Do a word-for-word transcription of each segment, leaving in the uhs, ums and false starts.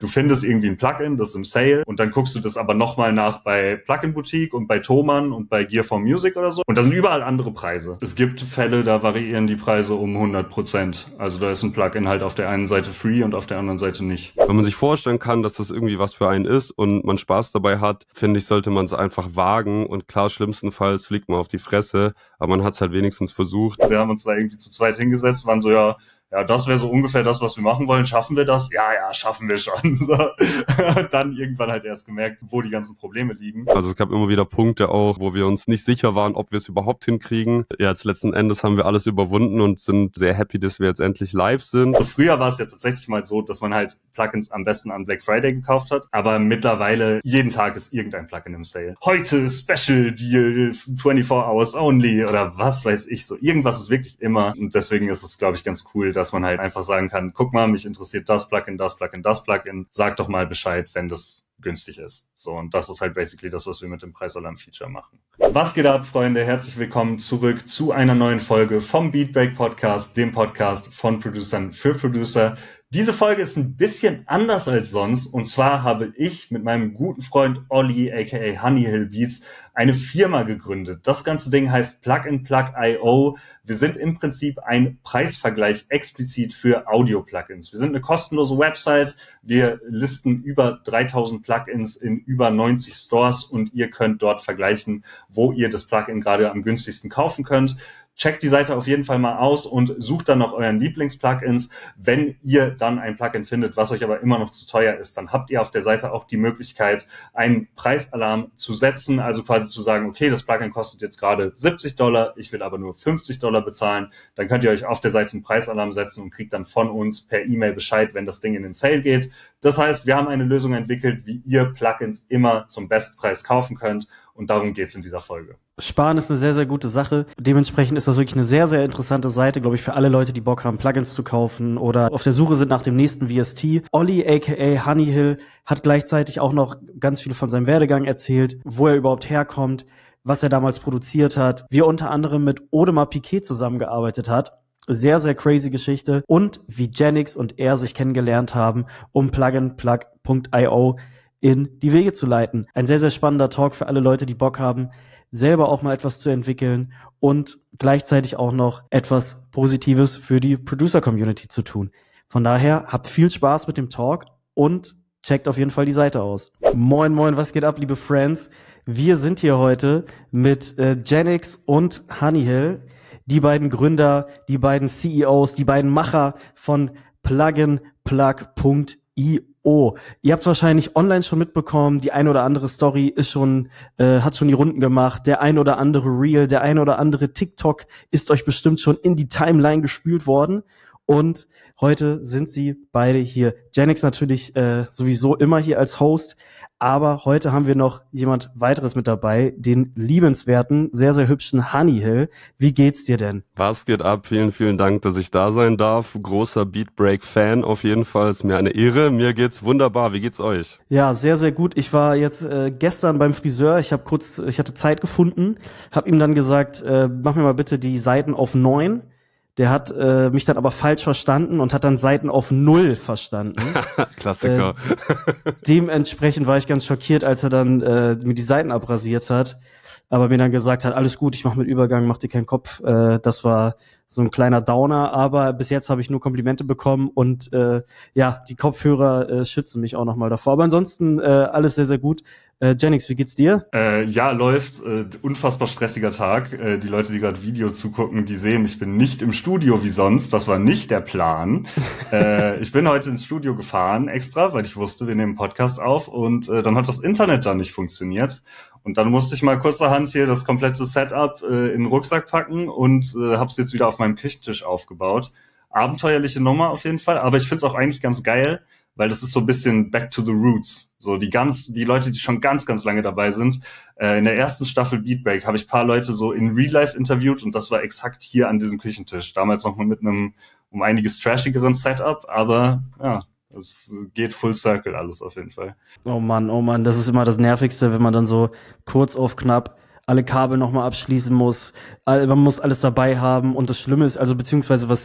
Du findest irgendwie ein Plugin, das ist im Sale und dann guckst du das aber nochmal nach bei Plugin Boutique und bei Thomann und bei Gear for Music oder so. Und da sind überall andere Preise. Es gibt Fälle, da variieren die Preise um hundert Prozent. Also da ist ein Plugin halt auf der einen Seite free und auf der anderen Seite nicht. Wenn man sich vorstellen kann, dass das irgendwie was für einen ist und man Spaß dabei hat, finde ich, sollte man es einfach wagen. Und klar, schlimmstenfalls fliegt man auf die Fresse, aber man hat es halt wenigstens versucht. Wir haben uns da irgendwie zu zweit hingesetzt, waren so, ja, ja, das wäre so ungefähr das, was wir machen wollen. Schaffen wir das? Ja, ja, schaffen wir schon. So. Und dann irgendwann halt erst gemerkt, wo die ganzen Probleme liegen. Also es gab immer wieder Punkte auch, wo wir uns nicht sicher waren, ob wir es überhaupt hinkriegen. Ja, jetzt letzten Endes haben wir alles überwunden und sind sehr happy, dass wir jetzt endlich live sind. Also früher war es ja tatsächlich mal so, dass man halt Plugins am besten an Black Friday gekauft hat. Aber mittlerweile, jeden Tag ist irgendein Plugin im Sale. Heute Special Deal, vierundzwanzig Hours only oder was weiß ich so. Irgendwas ist wirklich immer. Und deswegen ist es, glaube ich, ganz cool, dass man halt einfach sagen kann, guck mal, mich interessiert das Plugin, das Plugin, das Plugin. Sag doch mal Bescheid, wenn das günstig ist. So, und das ist halt basically das, was wir mit dem Preisalarm-Feature machen. Was geht ab, Freunde? Herzlich willkommen zurück zu einer neuen Folge vom Beatbreak Podcast, dem Podcast von Producern für Producer. Diese Folge ist ein bisschen anders als sonst. Und zwar habe ich mit meinem guten Freund Olli, aka Honeyhill Beats, eine Firma gegründet. Das ganze Ding heißt Plug and Plug Punkt i o. Wir sind im Prinzip ein Preisvergleich explizit für Audio-Plugins. Wir sind eine kostenlose Website. Wir listen über dreitausend Plugins in über neunzig Stores und ihr könnt dort vergleichen, wo ihr das Plugin gerade am günstigsten kaufen könnt. Checkt die Seite auf jeden Fall mal aus und sucht dann nach euren Lieblings-Plugins. Wenn ihr dann ein Plugin findet, was euch aber immer noch zu teuer ist, dann habt ihr auf der Seite auch die Möglichkeit, einen Preisalarm zu setzen, also quasi zu sagen, okay, das Plugin kostet jetzt gerade siebzig Dollar, ich will aber nur fünfzig Dollar bezahlen. Dann könnt ihr euch auf der Seite einen Preisalarm setzen und kriegt dann von uns per E-Mail Bescheid, wenn das Ding in den Sale geht. Das heißt, wir haben eine Lösung entwickelt, wie ihr Plugins immer zum Bestpreis kaufen könnt. Und darum geht's in dieser Folge. Sparen ist eine sehr, sehr gute Sache. Dementsprechend ist das wirklich eine sehr, sehr interessante Seite, glaube ich, für alle Leute, die Bock haben, Plugins zu kaufen oder auf der Suche sind nach dem nächsten V S T. Olli, aka Honeyhill, hat gleichzeitig auch noch ganz viel von seinem Werdegang erzählt, wo er überhaupt herkommt, was er damals produziert hat, wie er unter anderem mit Audemars Piguet zusammengearbeitet hat. Sehr, sehr crazy Geschichte. Und wie Genix und er sich kennengelernt haben, um Plug and Plug Punkt i o in die Wege zu leiten. Ein sehr, sehr spannender Talk für alle Leute, die Bock haben, selber auch mal etwas zu entwickeln und gleichzeitig auch noch etwas Positives für die Producer-Community zu tun. Von daher, habt viel Spaß mit dem Talk und checkt auf jeden Fall die Seite aus. Moin, moin, was geht ab, liebe Friends? Wir sind hier heute mit äh, Genix und Honeyhill, die beiden Gründer, die beiden C E Os, die beiden Macher von Plug and Plug Punkt i o. Oh, ihr habt wahrscheinlich online schon mitbekommen, die eine oder andere Story ist schon, äh, hat schon die Runden gemacht, der ein oder andere Reel, der ein oder andere TikTok ist euch bestimmt schon in die Timeline gespült worden und heute sind sie beide hier. Genix natürlich äh, sowieso immer hier als Host, aber heute haben wir noch jemand weiteres mit dabei, den liebenswerten, sehr, sehr hübschen Honeyhill. Wie geht's dir denn? Was geht ab? Vielen, vielen Dank, dass ich da sein darf. Großer Beatbreak-Fan auf jeden Fall. Ist mir eine Ehre. Mir geht's wunderbar. Wie geht's euch? Ja, sehr, sehr gut. Ich war jetzt äh, gestern beim Friseur. Ich habe kurz, ich hatte Zeit gefunden, habe ihm dann gesagt, äh, mach mir mal bitte die Seiten auf neun. Der hat äh, mich dann aber falsch verstanden und hat dann Seiten auf null verstanden. Klassiker. Äh, dementsprechend war ich ganz schockiert, als er dann äh, mir die Seiten abrasiert hat, aber mir dann gesagt hat, alles gut, ich mache mit Übergang, mach dir keinen Kopf. Äh, das war so ein kleiner Downer, aber bis jetzt habe ich nur Komplimente bekommen und äh, ja, die Kopfhörer äh, schützen mich auch nochmal davor. Aber ansonsten äh, alles sehr, sehr gut. Äh, Genix, wie geht's dir? Äh, ja, läuft. Äh, unfassbar stressiger Tag. Äh, die Leute, die gerade Video zugucken, die sehen, ich bin nicht im Studio wie sonst. Das war nicht der Plan. äh, ich bin heute ins Studio gefahren extra, weil ich wusste, wir nehmen einen Podcast auf und äh, dann hat das Internet da nicht funktioniert. Und dann musste ich mal kurzerhand hier das komplette Setup äh, in den Rucksack packen und äh, hab's jetzt wieder auf meinem Küchentisch aufgebaut. Abenteuerliche Nummer auf jeden Fall, aber ich find's auch eigentlich ganz geil, weil das ist so ein bisschen back to the roots. So die ganz, die Leute, die schon ganz, ganz lange dabei sind. Äh, in der ersten Staffel Beatbreak habe ich paar Leute so in Real Life interviewt und das war exakt hier an diesem Küchentisch. Damals noch mal mit einem um einiges trashigeren Setup, aber ja, es geht full circle alles auf jeden Fall. Oh Mann, oh Mann, das ist immer das Nervigste, wenn man dann so kurz auf knapp alle Kabel nochmal abschließen muss. Man muss alles dabei haben und das Schlimme ist, also beziehungsweise was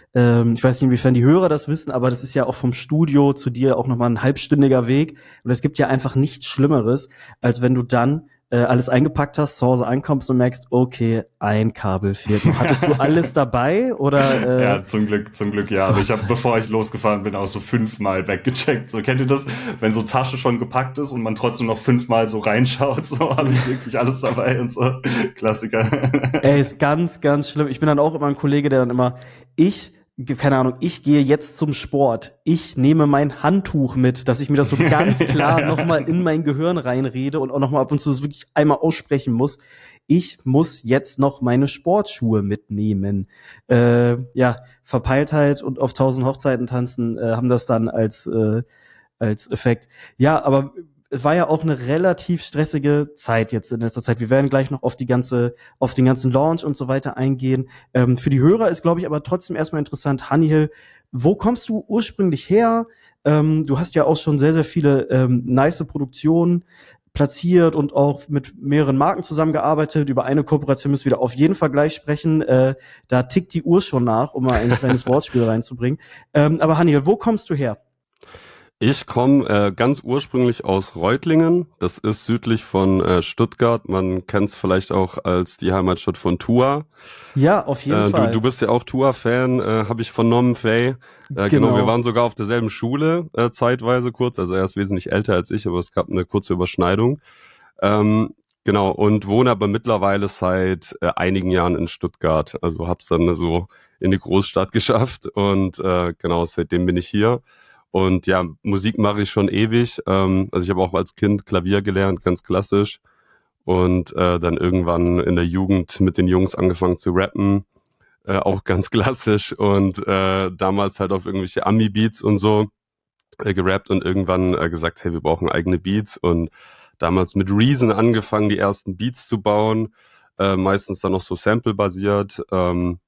Ähm, ich weiß nicht, inwiefern die Hörer das wissen, aber das ist ja auch vom Studio zu dir auch nochmal ein halbstündiger Weg. Und es gibt ja einfach nichts Schlimmeres, als wenn du dann äh, alles eingepackt hast, zu Hause ankommst und merkst, okay, ein Kabel fehlt noch. Hattest du alles dabei oder? Äh Ja, zum Glück, zum Glück ja. Aber ich habe, bevor ich losgefahren bin, auch so fünfmal weggecheckt. So, kennt ihr das? Wenn so Tasche schon gepackt ist und man trotzdem noch fünfmal so reinschaut, so habe ich wirklich alles dabei und so. Klassiker. Ey, ist ganz, ganz schlimm. Ich bin dann auch immer ein Kollege, der dann immer, ich keine Ahnung, ich gehe jetzt zum Sport. Ich nehme mein Handtuch mit, dass ich mir das so ganz klar nochmal in mein Gehirn reinrede und auch nochmal ab und zu das wirklich einmal aussprechen muss. Ich muss jetzt noch meine Sportschuhe mitnehmen. Äh, ja, Verpeiltheit und auf tausend Hochzeiten tanzen äh, haben das dann als äh, als Effekt. Ja, aber es war ja auch eine relativ stressige Zeit jetzt in letzter Zeit. Wir werden gleich noch auf die ganze, auf den ganzen Launch und so weiter eingehen. Ähm, für die Hörer ist, glaube ich, aber trotzdem erstmal interessant, Honey Hill, wo kommst du ursprünglich her? Ähm, du hast ja auch schon sehr, sehr viele ähm, nice Produktionen platziert und auch mit mehreren Marken zusammengearbeitet. Über eine Kooperation müssen wir da auf jeden Fall gleich sprechen. Äh, da tickt die Uhr schon nach, um mal ein kleines Wortspiel reinzubringen. Ähm, aber Honey Hill, wo kommst du her? Ich komme äh, ganz ursprünglich aus Reutlingen. Das ist südlich von äh, Stuttgart. Man kennt es vielleicht auch als die Heimatstadt von Tua. Ja, auf jeden äh, Fall. Du, du bist ja auch Tua-Fan, äh, habe ich vernommen, Faye. Äh, genau. genau, wir waren sogar auf derselben Schule äh, zeitweise kurz. Also er ist wesentlich älter als ich, aber es gab eine kurze Überschneidung. Ähm, genau, und wohne aber mittlerweile seit äh, einigen Jahren in Stuttgart. Also hab's dann so in die Großstadt geschafft und äh, genau, seitdem bin ich hier. Und ja, Musik mache ich schon ewig. Ähm, also ich habe auch als Kind Klavier gelernt, ganz klassisch. Und äh, dann irgendwann in der Jugend mit den Jungs angefangen zu rappen, äh, auch ganz klassisch. Und äh, damals halt auf irgendwelche Ami-Beats und so äh, gerappt und irgendwann äh, gesagt, hey, wir brauchen eigene Beats. Und damals mit Reason angefangen, die ersten Beats zu bauen. Äh, meistens dann noch so Sample-basiert. Ähm,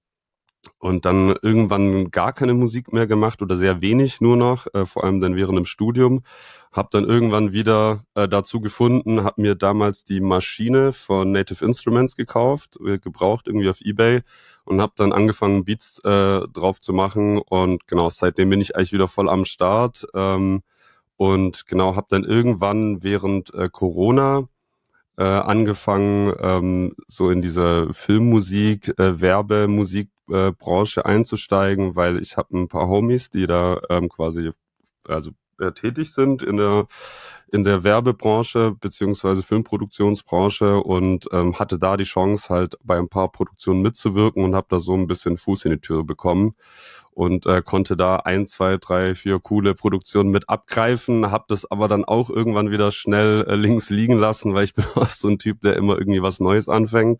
Und dann irgendwann gar keine Musik mehr gemacht oder sehr wenig nur noch, äh, vor allem dann während dem Studium. Hab dann irgendwann wieder äh, dazu gefunden, hab mir damals die Maschine von Native Instruments gekauft, äh, gebraucht irgendwie auf eBay und hab dann angefangen Beats äh, drauf zu machen und genau, seitdem bin ich eigentlich wieder voll am Start ähm, und genau, hab dann irgendwann während äh, Corona äh, angefangen, ähm, so in diese Filmmusik, äh, Werbemusik Äh, Branche einzusteigen, weil ich habe ein paar Homies, die da ähm, quasi also äh, tätig sind in der in der Werbebranche beziehungsweise Filmproduktionsbranche und ähm, hatte da die Chance halt bei ein paar Produktionen mitzuwirken und habe da so ein bisschen Fuß in die Tür bekommen und äh, konnte da ein, zwei, drei, vier coole Produktionen mit abgreifen, habe das aber dann auch irgendwann wieder schnell äh, links liegen lassen, weil ich bin auch so ein Typ, der immer irgendwie was Neues anfängt.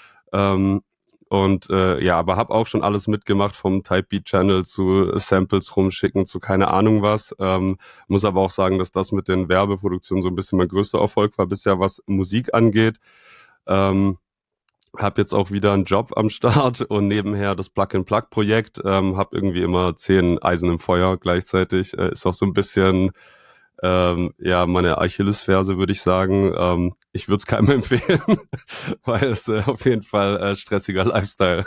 Ähm, Und äh, ja, aber habe auch schon alles mitgemacht, vom Typebeat-Channel zu Samples rumschicken, zu keine Ahnung was. Ähm, muss aber auch sagen, dass das mit den Werbeproduktionen so ein bisschen mein größter Erfolg war bisher, was Musik angeht. Ähm, habe jetzt auch wieder einen Job am Start und nebenher das Plug-and-Plug-Projekt. Ähm, habe irgendwie immer zehn Eisen im Feuer gleichzeitig. Äh, ist auch so ein bisschen Ähm, ja, meine Achillesferse, würde ich sagen. Ähm, ich würde es keinem empfehlen, weil es äh, auf jeden Fall äh, stressiger Lifestyle.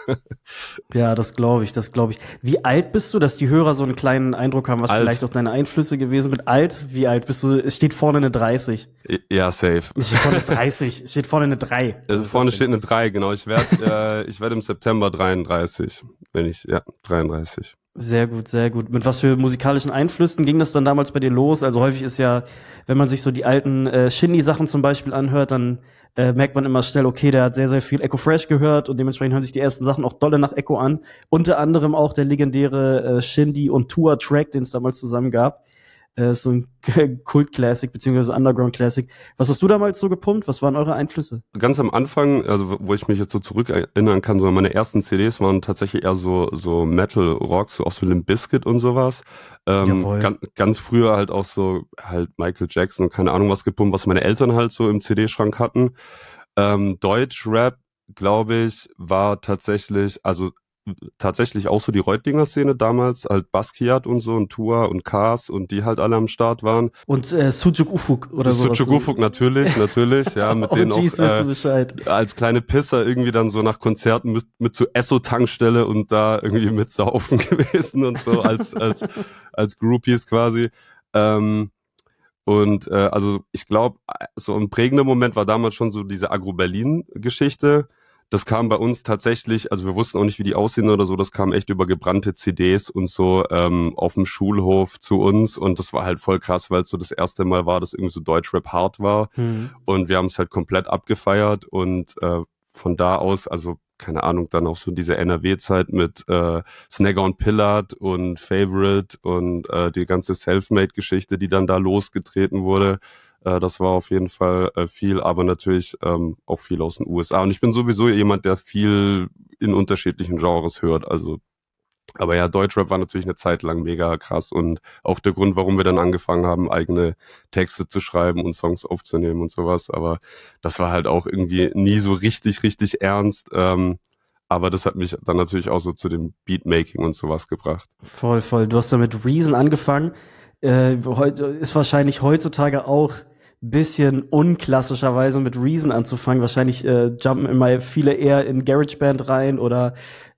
Ja, das glaube ich, das glaube ich. Wie alt bist du, dass die Hörer so einen kleinen Eindruck haben, was alt. vielleicht auch deine Einflüsse gewesen sind? Alt? Wie alt bist du? Es steht vorne eine dreißig. Ja, safe. Es steht vorne dreißig. Es steht vorne eine drei. Also vorne steht eine drei, genau. Ich werde äh, ich werde im September dreiunddreißig, wenn ich, ja, dreiunddreißig. Sehr gut, sehr gut. Mit was für musikalischen Einflüssen ging das dann damals bei dir los? Also häufig ist ja, wenn man sich so die alten äh, Shindy-Sachen zum Beispiel anhört, dann äh, merkt man immer schnell, okay, der hat sehr, sehr viel Echo Fresh gehört und dementsprechend hören sich die ersten Sachen auch dolle nach Echo an. Unter anderem auch der legendäre äh, Shindy und Tua-Track, den es damals zusammen gab. Äh, so ein Kult-Classic beziehungsweise Underground-Classic. Was hast du damals so gepumpt? Was waren eure Einflüsse? Ganz am Anfang, also wo ich mich jetzt so zurück erinnern kann, so meine ersten C Ds waren tatsächlich eher so so Metal-Rock, so auch so Limp Bizkit und sowas. Ähm, ganz, ganz früher halt auch so halt Michael Jackson und keine Ahnung was gepumpt, was meine Eltern halt so im C D-Schrank hatten. Ähm, Deutsch-Rap, glaube ich, war tatsächlich, also tatsächlich auch so die Reutlinger Szene damals, halt Basquiat und so und Tua und Kars und die halt alle am Start waren. Und äh, Sujuk Ufuk oder so. Sujuk Ufuk natürlich, natürlich, ja, mit denen auch äh, als kleine Pisser irgendwie dann so nach Konzerten mit, mit zur Esso-Tankstelle und da irgendwie mit saufen gewesen und so als als als Groupies quasi. Ähm, und äh, also ich glaube, so ein prägender Moment war damals schon so diese Agro-Berlin-Geschichte. Das kam bei uns tatsächlich, also wir wussten auch nicht, wie die aussehen oder so, das kam echt über gebrannte C Ds und so ähm, auf dem Schulhof zu uns und das war halt voll krass, weil es so das erste Mal war, dass irgendwie so Deutschrap hart war mhm. und wir haben es halt komplett abgefeiert und äh, von da aus, also keine Ahnung, dann auch so diese N R W-Zeit mit äh, Snagger und Pillard und Favorite und äh, die ganze Selfmade-Geschichte, die dann da losgetreten wurde. Das war auf jeden Fall äh, viel, aber natürlich ähm, auch viel aus den U S A. Und ich bin sowieso jemand, der viel in unterschiedlichen Genres hört. Also, aber ja, Deutschrap war natürlich eine Zeit lang mega krass und auch der Grund, warum wir dann angefangen haben, eigene Texte zu schreiben und Songs aufzunehmen und sowas. Aber das war halt auch irgendwie nie so richtig, richtig ernst. Ähm, aber das hat mich dann natürlich auch so zu dem Beatmaking und sowas gebracht. Voll, voll. Du hast da mit Reason angefangen. Äh, heute ist wahrscheinlich heutzutage auch bisschen unklassischerweise mit Reason anzufangen. Wahrscheinlich äh, jumpen immer viele eher in GarageBand rein oder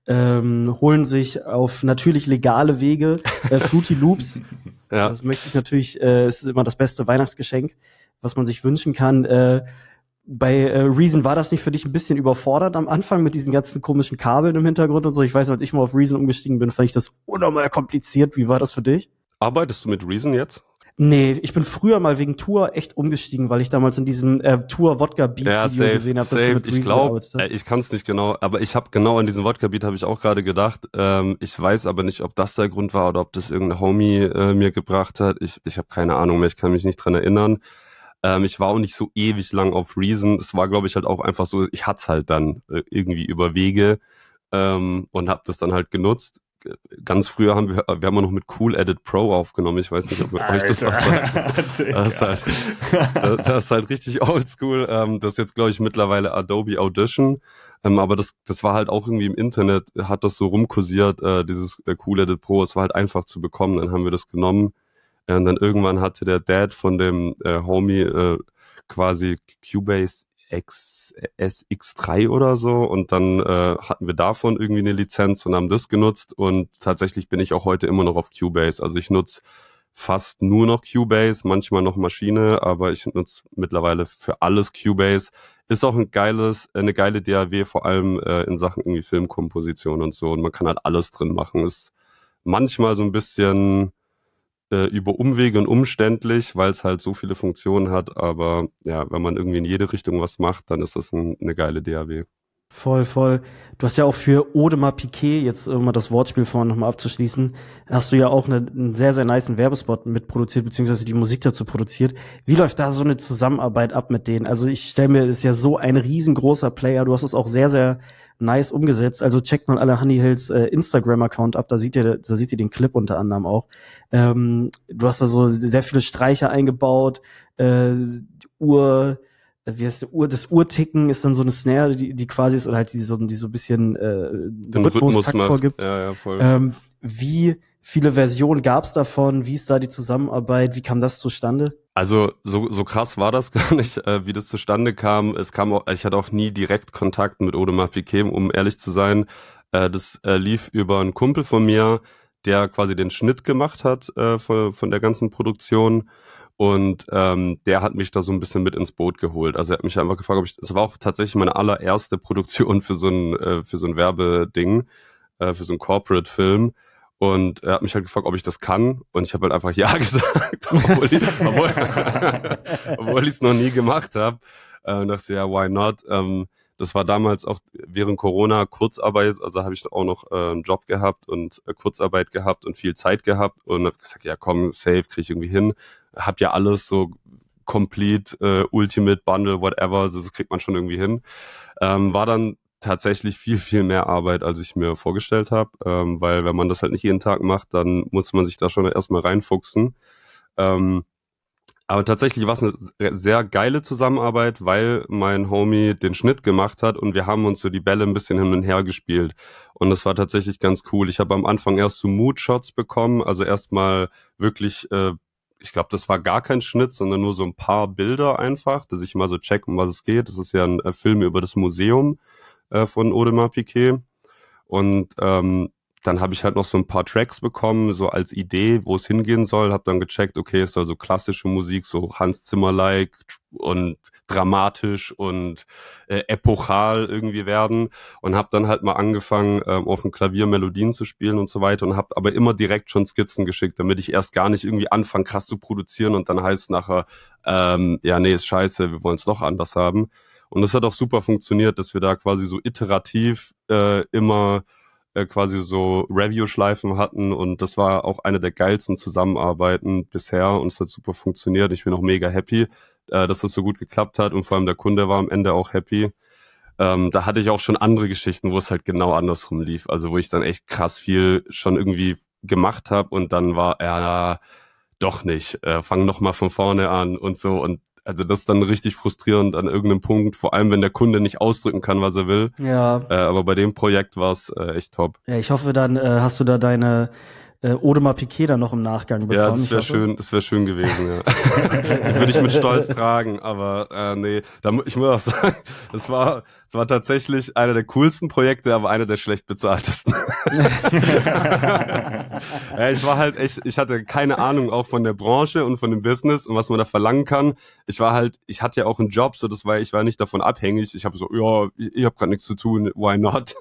ähm, holen sich auf natürlich legale Wege äh, Fruity Loops. Ja. Das möchte ich natürlich, äh, ist immer das beste Weihnachtsgeschenk, was man sich wünschen kann. Äh, bei äh, Reason war das nicht für dich ein bisschen überfordert am Anfang mit diesen ganzen komischen Kabeln im Hintergrund und so? Ich weiß, als ich mal auf Reason umgestiegen bin, fand ich das unnormal kompliziert. Wie war das für dich? Arbeitest du mit Reason jetzt? Nee, ich bin früher mal wegen Tour echt umgestiegen, weil ich damals in diesem äh, Tour-Wodka-Beat-Video ja, safe, gesehen habe, dass safe. du mit Reason ich glaub, gearbeitet hast. Äh, ich kann es nicht genau, aber ich habe genau an diesen Wodka-Beat habe ich auch gerade gedacht. Ähm, ich weiß aber nicht, ob das der Grund war oder ob das irgendein Homie äh, mir gebracht hat. Ich, ich habe keine Ahnung mehr, ich kann mich nicht dran erinnern. Ähm, ich war auch nicht so ewig lang auf Reason. Es war, glaube ich, halt auch einfach so, ich hatte es halt dann äh, irgendwie über Wege ähm, und habe das dann halt genutzt. Ganz früher haben wir, wir haben noch mit Cool Edit Pro aufgenommen. Ich weiß nicht, ob euch das was sagt. Das ist halt, das ist halt richtig oldschool. Ähm, das ist jetzt, glaube ich, mittlerweile Adobe Audition. Ähm, aber das, das war halt auch irgendwie im Internet, hat das so rumkursiert, äh, dieses äh, Cool Edit Pro. Es war halt einfach zu bekommen. Dann haben wir das genommen. Äh, und dann irgendwann hatte der Dad von dem äh, Homie äh, quasi Cubase X, S X drei oder so und dann äh, hatten wir davon irgendwie eine Lizenz und haben das genutzt und tatsächlich bin ich auch heute immer noch auf Cubase. Also ich nutze fast nur noch Cubase, manchmal noch Maschine, aber ich nutze mittlerweile für alles Cubase. Ist auch ein geiles, eine geile D A W, vor allem äh, in Sachen irgendwie Filmkomposition und so und man kann halt alles drin machen. Ist manchmal so ein bisschen über Umwege und umständlich, weil es halt so viele Funktionen hat, aber ja, wenn man irgendwie in jede Richtung was macht, dann ist das ein, eine geile D A W. Voll, voll. Du hast ja auch für Audemars Piguet, jetzt um mal das Wortspiel vorhin nochmal abzuschließen, hast du ja auch eine, einen sehr, sehr nicen Werbespot mitproduziert, beziehungsweise die Musik dazu produziert. Wie läuft da so eine Zusammenarbeit ab mit denen? Also ich stelle mir, das ist ja so ein riesengroßer Player, du hast es auch sehr, sehr nice umgesetzt. Also checkt mal alle Honey Hills äh, Instagram-Account ab, da seht ihr, da seht ihr den Clip unter anderem auch. Ähm, du hast da so sehr viele Streicher eingebaut, äh, die Uhr, wie heißt der Uhr, das Uhrticken ist dann so eine Snare, die, die quasi ist, oder halt die so, die so ein bisschen äh, den Rhythmus Takt vorgibt. Ja, ja, voll. Ähm, wie viele Versionen gab's davon? Wie ist da die Zusammenarbeit? Wie kam das zustande? Also so so krass war das gar nicht, äh, wie das zustande kam. Es kam auch, ich hatte auch nie direkt Kontakt mit Audemars Piguet, um ehrlich zu sein. Äh, das äh, lief über einen Kumpel von mir, der quasi den Schnitt gemacht hat äh, von, von der ganzen Produktion. Und ähm, der hat mich da so ein bisschen mit ins Boot geholt. Also er hat mich einfach gefragt, ob ich, das war auch tatsächlich meine allererste Produktion für so ein äh, für so ein Werbeding, äh, für so ein Corporate-Film. Und er hat mich halt gefragt, ob ich das kann. Und ich habe halt einfach ja gesagt, obwohl ich obwohl, obwohl ich es noch nie gemacht habe. Äh, und dachte, ja, why not? Ähm, das war damals auch während Corona Kurzarbeit, also habe ich auch noch äh, einen Job gehabt und äh, Kurzarbeit gehabt und viel Zeit gehabt und habe gesagt, ja komm, safe, kriege ich irgendwie hin. Hab ja alles so complete, äh, Ultimate Bundle, whatever, also das kriegt man schon irgendwie hin. Ähm, war dann tatsächlich viel, viel mehr Arbeit, als ich mir vorgestellt habe, ähm, weil wenn man das halt nicht jeden Tag macht, dann muss man sich da schon erstmal reinfuchsen. Ähm, Aber tatsächlich war es eine sehr geile Zusammenarbeit, weil mein Homie den Schnitt gemacht hat und wir haben uns so die Bälle ein bisschen hin und her gespielt. Und das war tatsächlich ganz cool. Ich habe am Anfang erst so Mood-Shots bekommen, also erstmal wirklich, äh, ich glaube, das war gar kein Schnitt, sondern nur so ein paar Bilder einfach, dass ich mal so check, um was es geht. Das ist ja ein äh, Film über das Museum äh, von Audemars Piguet. Und ähm, dann habe ich halt noch so ein paar Tracks bekommen, so als Idee, wo es hingehen soll. Habe dann gecheckt, okay, es soll so klassische Musik, so Hans Zimmer-like und dramatisch und äh, epochal irgendwie werden. Und habe dann halt mal angefangen, ähm, auf dem Klavier Melodien zu spielen und so weiter. Und habe aber immer direkt schon Skizzen geschickt, damit ich erst gar nicht irgendwie anfange, krass zu produzieren. Und dann heißt es nachher, ähm, ja, nee, ist scheiße, wir wollen es doch anders haben. Und das hat auch super funktioniert, dass wir da quasi so iterativ äh, immer quasi so Review-Schleifen hatten und das war auch eine der geilsten Zusammenarbeiten bisher und es hat super funktioniert. Ich bin auch mega happy, äh, dass das so gut geklappt hat und vor allem der Kunde war am Ende auch happy. Ähm, da hatte ich auch schon andere Geschichten, wo es halt genau andersrum lief, also wo ich dann echt krass viel schon irgendwie gemacht habe und dann war, ja, doch nicht, äh, fang noch mal von vorne an und so und also das ist dann richtig frustrierend an irgendeinem Punkt, vor allem wenn der Kunde nicht ausdrücken kann, was er will. Ja. Äh, aber bei dem Projekt war es äh, echt top. Ja, ich hoffe, dann äh, hast du da deine äh, Audemars Piguet dann noch im Nachgang bekommen. Ja, das wäre schön, das wäre schön gewesen, ja. Die würde ich mit Stolz tragen, aber äh, nee, da, ich muss auch sagen, es war, es war tatsächlich einer der coolsten Projekte, aber einer der schlecht bezahltesten. Ja, ich war halt echt, ich hatte keine Ahnung auch von der Branche und von dem Business und was man da verlangen kann. Ich war halt, ich hatte ja auch einen Job, so das war, ich war nicht davon abhängig. Ich habe so, ja, ich, ich habe gerade nichts zu tun, why not?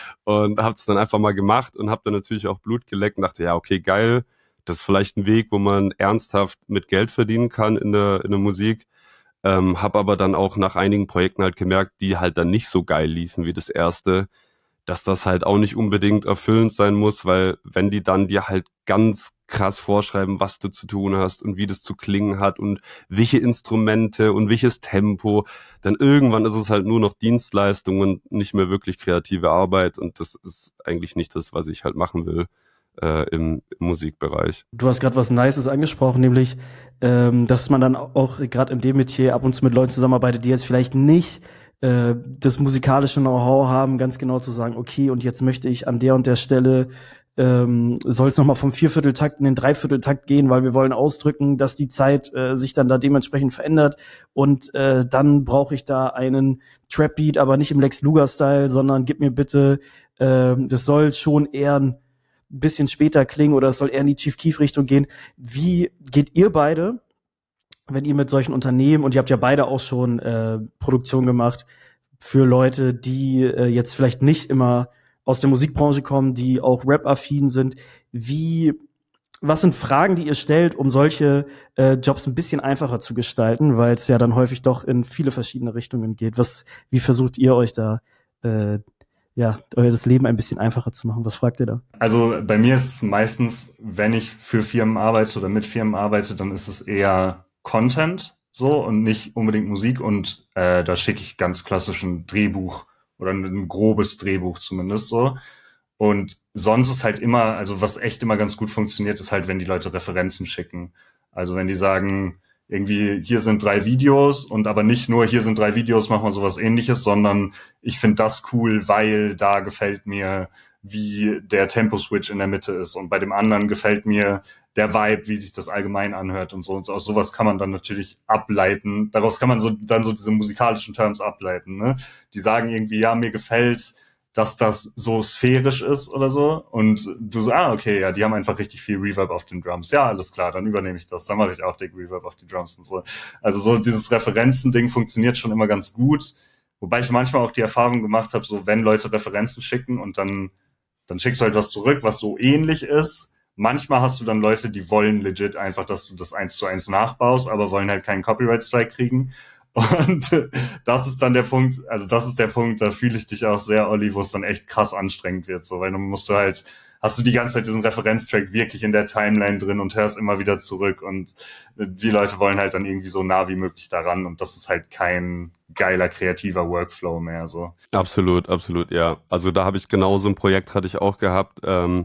Und habe es dann einfach mal gemacht und habe dann natürlich auch Blut geleckt und dachte, ja, okay, geil, das ist vielleicht ein Weg, wo man ernsthaft mit Geld verdienen kann in der in der Musik. Ähm, habe aber dann auch nach einigen Projekten halt gemerkt, die halt dann nicht so geil liefen wie das erste, dass das halt auch nicht unbedingt erfüllend sein muss, weil wenn die dann dir halt ganz krass vorschreiben, was du zu tun hast und wie das zu klingen hat und welche Instrumente und welches Tempo, dann irgendwann ist es halt nur noch Dienstleistung und nicht mehr wirklich kreative Arbeit und das ist eigentlich nicht das, was ich halt machen will äh, im, im Musikbereich. Du hast gerade was Nices angesprochen, nämlich, ähm, dass man dann auch gerade in dem Metier ab und zu mit Leuten zusammenarbeitet, die jetzt vielleicht nicht äh, das musikalische Know-how haben, ganz genau zu sagen, okay, und jetzt möchte ich an der und der Stelle ähm, soll es nochmal vom Viervierteltakt in den Dreivierteltakt gehen, weil wir wollen ausdrücken, dass die Zeit äh, sich dann da dementsprechend verändert und äh, dann brauche ich da einen Trap-Beat, aber nicht im Lex Luger-Style, sondern gib mir bitte, äh, das soll schon eher ein bisschen später klingen oder es soll eher in die Chief Keef-Richtung gehen. Wie geht ihr beide, wenn ihr mit solchen Unternehmen, und ihr habt ja beide auch schon äh, Produktion gemacht für Leute, die äh, jetzt vielleicht nicht immer aus der Musikbranche kommen, die auch Rap-affin sind, wie, was sind Fragen, die ihr stellt, um solche äh, Jobs ein bisschen einfacher zu gestalten, weil es ja dann häufig doch in viele verschiedene Richtungen geht. Was, wie versucht ihr euch da äh, ja, euer das Leben ein bisschen einfacher zu machen? Was fragt ihr da? Also bei mir ist es meistens, wenn ich für Firmen arbeite oder mit Firmen arbeite, dann ist es eher Content so und nicht unbedingt Musik und äh, da schicke ich ganz klassisch ein Drehbuch oder ein grobes Drehbuch zumindest so. Und sonst ist halt immer, also was echt immer ganz gut funktioniert, ist halt, wenn die Leute Referenzen schicken. Also wenn die sagen, irgendwie, hier sind drei Videos und aber nicht nur, hier sind drei Videos, machen wir sowas Ähnliches, sondern ich finde das cool, weil da gefällt mir, wie der Tempo-Switch in der Mitte ist und bei dem anderen gefällt mir der Vibe, wie sich das allgemein anhört und so. Und aus sowas kann man dann natürlich ableiten. Daraus kann man so dann so diese musikalischen Terms ableiten, ne? Die sagen irgendwie, ja, mir gefällt, dass das so sphärisch ist oder so. Und du so, ah, okay, ja, die haben einfach richtig viel Reverb auf den Drums. Ja, alles klar, dann übernehme ich das. Dann mache ich auch den Reverb auf die Drums und so. Also so dieses Referenzen-Ding funktioniert schon immer ganz gut. Wobei ich manchmal auch die Erfahrung gemacht habe, so wenn Leute Referenzen schicken und dann, dann schickst du halt was zurück, was so ähnlich ist. Manchmal hast du dann Leute, die wollen legit einfach, dass du das eins zu eins nachbaust, aber wollen halt keinen Copyright-Strike kriegen. Und das ist dann der Punkt, also das ist der Punkt, da fühle ich dich auch sehr, Olli, wo es dann echt krass anstrengend wird, so, weil dann musst du halt, hast du die ganze Zeit diesen Referenztrack wirklich in der Timeline drin und hörst immer wieder zurück und die Leute wollen halt dann irgendwie so nah wie möglich daran und das ist halt kein geiler, kreativer Workflow mehr, so. Absolut, absolut, ja. Also da habe ich genau so ein Projekt hatte ich auch gehabt, ähm,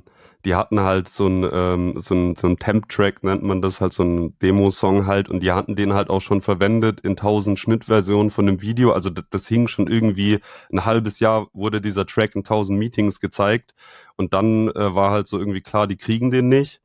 die hatten halt so ein, ähm, so ein, so ein Temp-Track, nennt man das, halt so ein Demo-Song halt, und die hatten den halt auch schon verwendet in tausend Schnittversionen von dem Video, also das, das hing schon irgendwie, ein halbes Jahr wurde dieser Track in tausend Meetings gezeigt, und dann äh, war halt so irgendwie klar, die kriegen den nicht,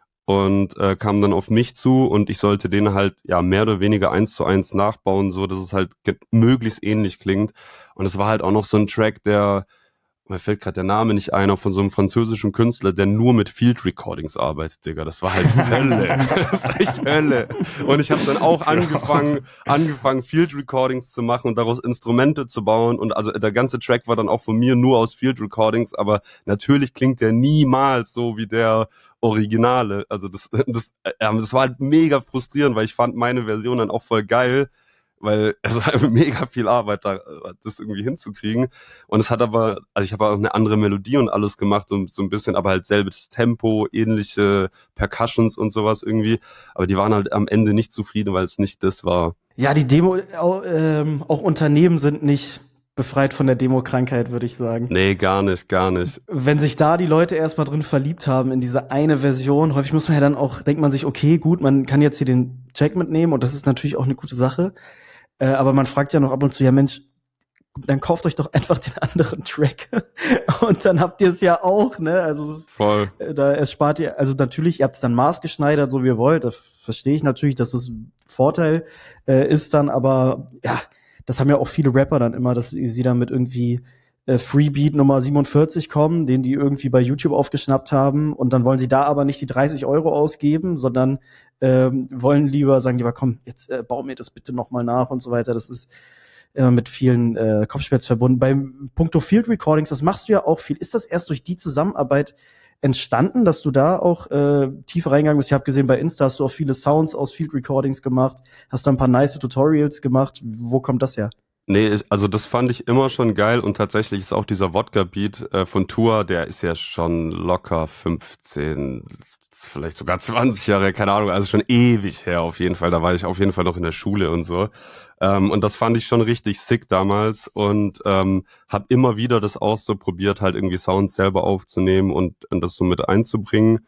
und äh, kam dann auf mich zu, und ich sollte den halt ja mehr oder weniger eins zu eins nachbauen, so dass es halt ge- möglichst ähnlich klingt, und es war halt auch noch so ein Track, der, mir fällt gerade der Name nicht ein, auch von so einem französischen Künstler, der nur mit Field Recordings arbeitet, Digga. Das war halt Hölle. Das ist echt Hölle. Und ich habe dann auch angefangen, angefangen Field Recordings zu machen und daraus Instrumente zu bauen. Und also der ganze Track war dann auch von mir nur aus Field Recordings, aber natürlich klingt der niemals so wie der Originale. Also das, das, äh, das war halt mega frustrierend, weil ich fand meine Version dann auch voll geil, weil es war einfach mega viel Arbeit, da das irgendwie hinzukriegen. Und es hat aber, also ich habe auch eine andere Melodie und alles gemacht und so ein bisschen, aber halt selbes Tempo, ähnliche Percussions und sowas irgendwie. Aber die waren halt am Ende nicht zufrieden, weil es nicht das war. Ja, die Demo, auch, ähm, auch Unternehmen sind nicht befreit von der Demo-Krankheit, würde ich sagen. Nee, gar nicht, gar nicht. Wenn sich da die Leute erstmal drin verliebt haben in diese eine Version, häufig muss man ja dann auch, denkt man sich, okay, gut, man kann jetzt hier den Check mitnehmen und das ist natürlich auch eine gute Sache. Äh, aber man fragt ja noch ab und zu, ja Mensch, dann kauft euch doch einfach den anderen Track und dann habt ihr es ja auch, ne? Also es ist, voll. Äh, da es spart ihr, also natürlich, ihr habt es dann maßgeschneidert, so wie ihr wollt. Das verstehe ich natürlich, dass das ein Vorteil äh, ist dann, aber ja, das haben ja auch viele Rapper dann immer, dass sie dann mit irgendwie äh, Freebeat Nummer siebenundvierzig kommen, den die irgendwie bei YouTube aufgeschnappt haben, und dann wollen sie da aber nicht die dreißig Euro ausgeben, sondern ähm, wollen lieber sagen, lieber komm, jetzt äh, bau mir das bitte nochmal nach und so weiter. Das ist immer mit vielen äh, Kopfschmerz verbunden. Beim Punkto Field Recordings, das machst du ja auch viel. Ist das erst durch die Zusammenarbeit entstanden, dass du da auch äh, tiefer reingegangen bist? Ich habe gesehen, bei Insta hast du auch viele Sounds aus Field Recordings gemacht, hast da ein paar nice Tutorials gemacht. Wo kommt das her? Nee, ich, also das fand ich immer schon geil, und tatsächlich ist auch dieser Wodka-Beat äh, von Tour, der ist ja schon locker fünfzehn, vielleicht sogar zwanzig Jahre, keine Ahnung, also schon ewig her auf jeden Fall, da war ich auf jeden Fall noch in der Schule und so. Ähm, und das fand ich schon richtig sick damals, und ähm, habe immer wieder das auch so probiert, halt irgendwie Sounds selber aufzunehmen und, und das so mit einzubringen.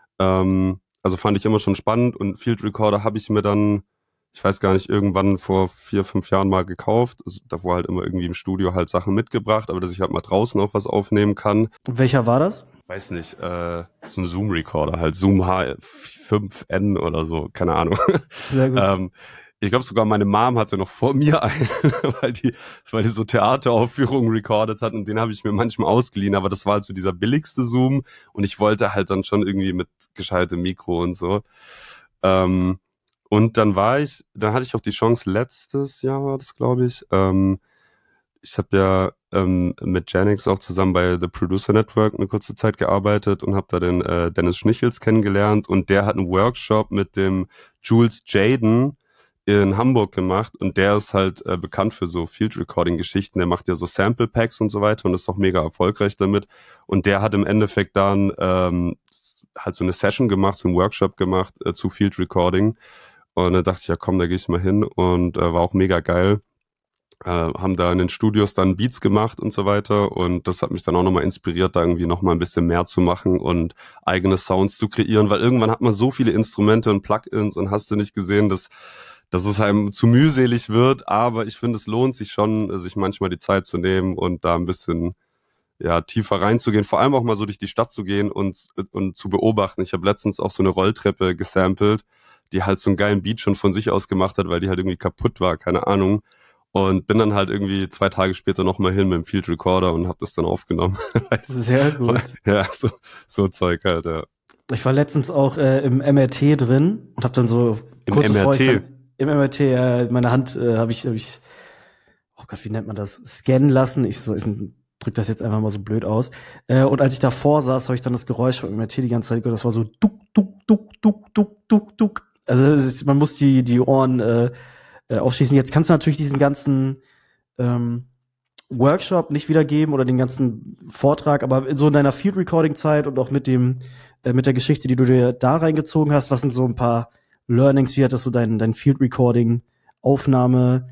Ähm, also fand ich immer schon spannend, und Field Recorder habe ich mir dann, ich weiß gar nicht, irgendwann vor vier, fünf Jahren mal gekauft. Also davor halt immer irgendwie im Studio halt Sachen mitgebracht, aber dass ich halt mal draußen auch was aufnehmen kann. Welcher war das? Weiß nicht, äh, so ein Zoom-Recorder, halt Zoom H fünf N oder so, keine Ahnung. Sehr gut. ähm, ich glaube sogar meine Mom hatte noch vor mir einen, weil die, weil die so Theateraufführungen recorded hat, und den habe ich mir manchmal ausgeliehen, aber das war halt so dieser billigste Zoom, und ich wollte halt dann schon irgendwie mit gescheitem Mikro und so. Ähm, Und dann war ich, dann hatte ich auch die Chance, letztes Jahr war das, glaube ich, ähm, ich habe ja ähm, mit Janix auch zusammen bei The Producer Network eine kurze Zeit gearbeitet und habe da den äh, Dennis Schnichels kennengelernt, und der hat einen Workshop mit dem Jules Jaden in Hamburg gemacht, und der ist halt äh, bekannt für so Field Recording Geschichten, der macht ja so Sample Packs und so weiter und ist auch mega erfolgreich damit, und der hat im Endeffekt dann ähm, halt so eine Session gemacht, so einen Workshop gemacht äh, zu Field Recording. Und da dachte ich, ja komm, da gehe ich mal hin, und äh, war auch mega geil. Äh, haben da in den Studios dann Beats gemacht und so weiter, und das hat mich dann auch nochmal inspiriert, da irgendwie nochmal ein bisschen mehr zu machen und eigene Sounds zu kreieren, weil irgendwann hat man so viele Instrumente und Plugins und hast du nicht gesehen, dass, dass es einem zu mühselig wird, aber ich finde, es lohnt sich schon, sich manchmal die Zeit zu nehmen und da ein bisschen ja tiefer reinzugehen, vor allem auch mal so durch die Stadt zu gehen und, und zu beobachten. Ich habe letztens auch so eine Rolltreppe gesampelt, die halt so einen geilen Beat schon von sich aus gemacht hat, weil die halt irgendwie kaputt war, keine Ahnung. Und bin dann halt irgendwie zwei Tage später nochmal hin mit dem Field Recorder und hab das dann aufgenommen. Sehr gut. Ja, so, so Zeug halt, ja. Ich war letztens auch äh, im M R T drin und hab dann so Im kurz M R T? bevor ich dann, im M R T, äh, meine Hand äh, habe ich, hab ich, oh Gott, wie nennt man das? Scannen lassen. Ich, so, ich drück das jetzt einfach mal so blöd aus. Äh, und als ich davor saß, habe ich dann das Geräusch vom M R T die ganze Zeit gehört. Das war so duck, duck, duck, duck, duck, duck, duck. Also ist, man muss die die Ohren äh, äh, aufschließen. Jetzt kannst du natürlich diesen ganzen ähm, Workshop nicht wiedergeben oder den ganzen Vortrag, aber so in deiner Field Recording Zeit und auch mit dem äh, mit der Geschichte, die du dir da reingezogen hast, was sind so ein paar Learnings? Wie hat das so dein dein Field Recording Aufnahme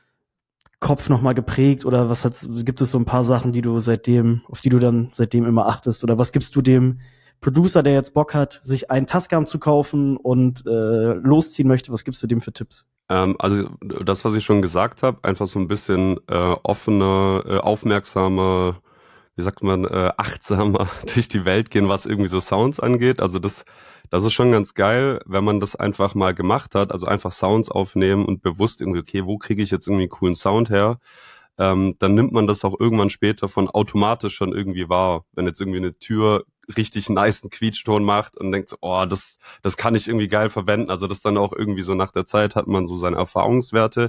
Kopf noch mal geprägt, oder was hat gibt es so ein paar Sachen, die du seitdem auf die du dann seitdem immer achtest, oder was gibst du dem Producer, der jetzt Bock hat, sich einen Tascam zu kaufen und äh, losziehen möchte, was gibst du dem für Tipps? Ähm, also das, was ich schon gesagt habe, einfach so ein bisschen äh, offener, äh, aufmerksamer, wie sagt man, äh, achtsamer durch die Welt gehen, was irgendwie so Sounds angeht. Also das, das ist schon ganz geil, wenn man das einfach mal gemacht hat, also einfach Sounds aufnehmen und bewusst irgendwie, okay, wo kriege ich jetzt irgendwie einen coolen Sound her? Ähm, dann nimmt man das auch irgendwann später von automatisch schon irgendwie wahr. Wenn jetzt irgendwie eine Tür richtig nice einen Quietschton macht und denkt so, oh, das, das kann ich irgendwie geil verwenden. Also das dann auch irgendwie so nach der Zeit hat man so seine Erfahrungswerte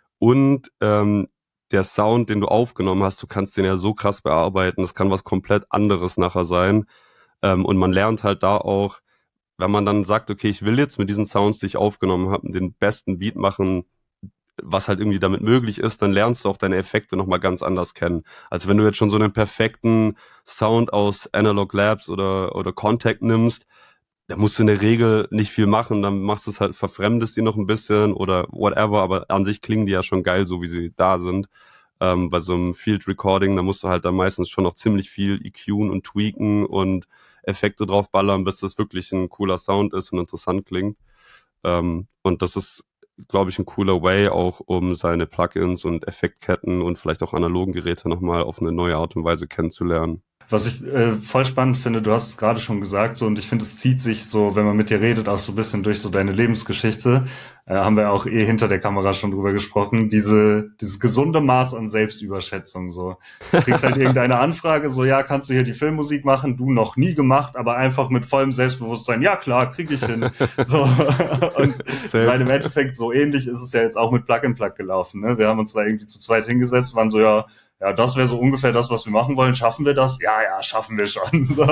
und ähm, der Sound, den du aufgenommen hast, du kannst den ja so krass bearbeiten, das kann was komplett anderes nachher sein. Ähm, und man lernt halt da auch, wenn man dann sagt, okay, ich will jetzt mit diesen Sounds, die ich aufgenommen habe, den besten Beat machen, was halt irgendwie damit möglich ist, dann lernst du auch deine Effekte nochmal ganz anders kennen. Also wenn du jetzt schon so einen perfekten Sound aus Analog Labs oder, oder Kontakt nimmst, da musst du in der Regel nicht viel machen, dann machst du es halt, verfremdest die noch ein bisschen oder whatever, aber an sich klingen die ja schon geil, so wie sie da sind. Ähm, bei so einem Field Recording, da musst du halt dann meistens schon noch ziemlich viel E Qen und tweaken und Effekte drauf ballern, bis das wirklich ein cooler Sound ist und interessant klingt. Ähm, und das ist, glaube ich, ein cooler Way auch, um seine Plugins und Effektketten und vielleicht auch analogen Geräte nochmal auf eine neue Art und Weise kennenzulernen. Was ich äh, voll spannend finde, du hast es gerade schon gesagt, so, und ich finde, es zieht sich so, wenn man mit dir redet, auch so ein bisschen durch so deine Lebensgeschichte. Äh, haben wir auch eh hinter der Kamera schon drüber gesprochen. Diese, dieses gesunde Maß an Selbstüberschätzung, so. Du kriegst halt irgendeine Anfrage, so, ja, kannst du hier die Filmmusik machen? Du noch nie gemacht, aber einfach mit vollem Selbstbewusstsein. Ja, klar, krieg ich hin. So. Und ich meine, im Endeffekt, so ähnlich ist es ja jetzt auch mit Plug and Plug gelaufen, ne? Wir haben uns da irgendwie zu zweit hingesetzt, waren so, ja, ja, das wäre so ungefähr das, was wir machen wollen. Schaffen wir das? Ja, ja, schaffen wir schon. So.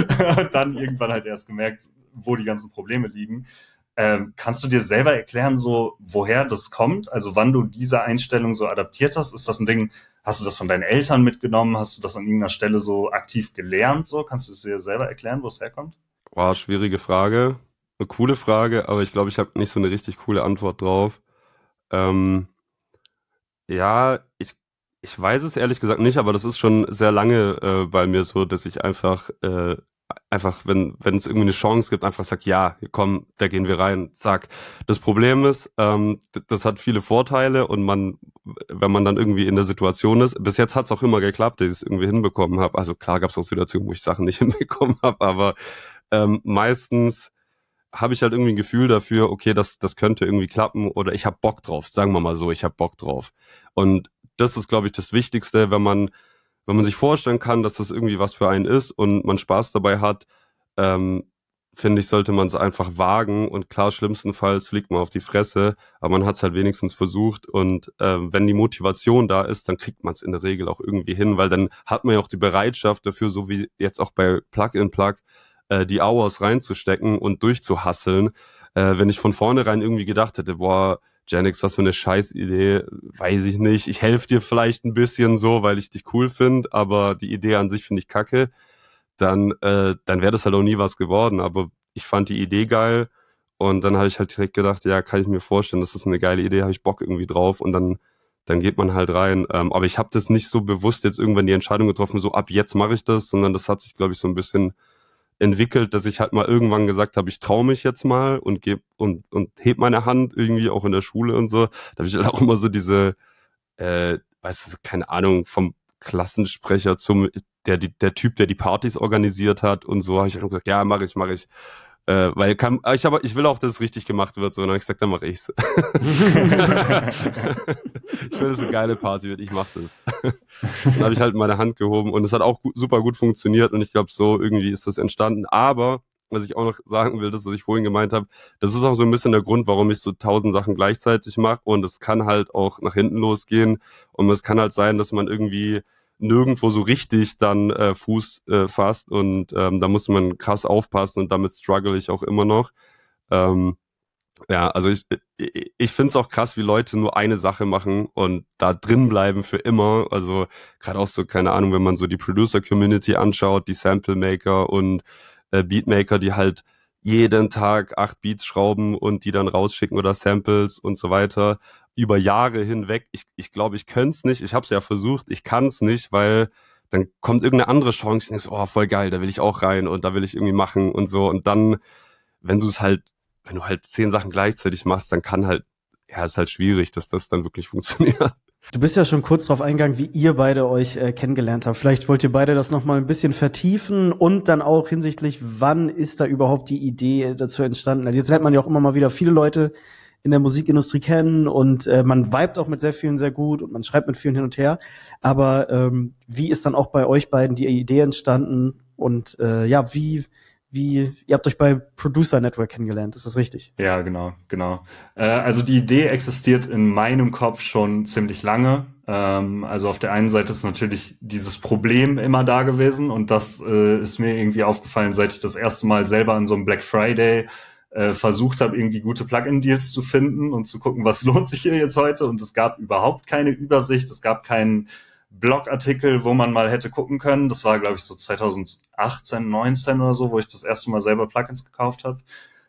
Dann irgendwann halt erst gemerkt, wo die ganzen Probleme liegen. Ähm, kannst du dir selber erklären, so woher das kommt? Also wann du diese Einstellung so adaptiert hast? Ist das ein Ding, hast du das von deinen Eltern mitgenommen? Hast du das an irgendeiner Stelle so aktiv gelernt? So, kannst du es dir selber erklären, wo es herkommt? Wow, schwierige Frage. Eine coole Frage, aber ich glaube, ich habe nicht so eine richtig coole Antwort drauf. Ähm, ja, ich Ich weiß es ehrlich gesagt nicht, aber das ist schon sehr lange äh, bei mir so, dass ich einfach, äh, einfach, wenn wenn es irgendwie eine Chance gibt, einfach sag, ja, komm, da gehen wir rein, zack. Das Problem ist, ähm, d- das hat viele Vorteile und man, wenn man dann irgendwie in der Situation ist, bis jetzt hat es auch immer geklappt, dass ich es irgendwie hinbekommen habe. Also klar gab es auch Situationen, wo ich Sachen nicht hinbekommen habe, aber ähm, meistens habe ich halt irgendwie ein Gefühl dafür, okay, das das könnte irgendwie klappen oder ich habe Bock drauf, sagen wir mal so, ich habe Bock drauf. Und das ist, glaube ich, das Wichtigste, wenn man, wenn man sich vorstellen kann, dass das irgendwie was für einen ist und man Spaß dabei hat, ähm, finde ich, sollte man es einfach wagen und klar, schlimmstenfalls fliegt man auf die Fresse, aber man hat es halt wenigstens versucht und ähm, wenn die Motivation da ist, dann kriegt man es in der Regel auch irgendwie hin, weil dann hat man ja auch die Bereitschaft dafür, so wie jetzt auch bei Plug-in-Plug, äh, die Hours reinzustecken und durchzuhasseln. Äh, wenn ich von vornherein irgendwie gedacht hätte, boah, Genix, was für eine Scheißidee, weiß ich nicht. Ich helfe dir vielleicht ein bisschen so, weil ich dich cool finde, aber die Idee an sich finde ich kacke. Dann, äh, dann wäre das halt auch nie was geworden. Aber ich fand die Idee geil und dann habe ich halt direkt gedacht, ja, kann ich mir vorstellen, das ist eine geile Idee, habe ich Bock irgendwie drauf und dann, dann geht man halt rein. Ähm, aber ich habe das nicht so bewusst jetzt irgendwann die Entscheidung getroffen, so ab jetzt mache ich das, sondern das hat sich, glaube ich, so ein bisschen entwickelt, dass ich halt mal irgendwann gesagt habe, ich traue mich jetzt mal und geb und und heb meine Hand irgendwie auch in der Schule und so. Da habe ich halt auch immer so diese, äh, weißt du, keine Ahnung, vom Klassensprecher zum der die, der Typ, der die Partys organisiert hat und so, habe ich halt gesagt, ja, mache ich, mache ich. Äh, weil kann, ich aber ich will auch, dass es richtig gemacht wird, so, und dann habe ich gesagt, dann mache ich's. Ich will, dass es eine geile Party wird, ich mache das. Dann habe ich halt meine Hand gehoben und es hat auch gut, super gut funktioniert und ich glaube, so irgendwie ist das entstanden. Aber, was ich auch noch sagen will, das, was ich vorhin gemeint habe, das ist auch so ein bisschen der Grund, warum ich so tausend Sachen gleichzeitig mache und es kann halt auch nach hinten losgehen und es kann halt sein, dass man irgendwie nirgendwo so richtig dann äh, Fuß äh, fasst und ähm, da muss man krass aufpassen und damit struggle ich auch immer noch. Ähm, ja, also ich, ich, ich finde es auch krass, wie Leute nur eine Sache machen und da drin bleiben für immer. Also gerade auch so, keine Ahnung, wenn man so die Producer-Community anschaut, die Sample-Maker und äh, Beatmaker, die halt jeden Tag acht Beats schrauben und die dann rausschicken oder Samples und so weiter über Jahre hinweg. Ich ich glaube, ich könnte es nicht. Ich habe es ja versucht. Ich kann es nicht, weil dann kommt irgendeine andere Chance, und denkst, oh, voll geil, da will ich auch rein und da will ich irgendwie machen und so. Und dann, wenn du es halt, wenn du halt zehn Sachen gleichzeitig machst, dann kann halt, ja, ist halt schwierig, dass das dann wirklich funktioniert. Du bist ja schon kurz drauf eingegangen, wie ihr beide euch äh, kennengelernt habt. Vielleicht wollt ihr beide das noch mal ein bisschen vertiefen und dann auch hinsichtlich, wann ist da überhaupt die Idee dazu entstanden? Also jetzt lernt man ja auch immer mal wieder viele Leute in der Musikindustrie kennen und äh, man vibet auch mit sehr vielen sehr gut und man schreibt mit vielen hin und her. Aber ähm, wie ist dann auch bei euch beiden die Idee entstanden? Und äh, ja, wie wie ihr habt euch bei Producer Network kennengelernt, ist das richtig? Ja, genau, genau. Äh, also die Idee existiert in meinem Kopf schon ziemlich lange. Ähm, also auf der einen Seite ist natürlich dieses Problem immer da gewesen und das äh, ist mir irgendwie aufgefallen, seit ich das erste Mal selber an so einem Black Friday Äh, versucht habe, irgendwie gute Plugin-Deals zu finden und zu gucken, was lohnt sich hier jetzt heute. Und es gab überhaupt keine Übersicht. Es gab keinen Blogartikel, wo man mal hätte gucken können. Das war, glaube ich, so zwanzig achtzehn, neunzehn oder so, wo ich das erste Mal selber Plugins gekauft habe.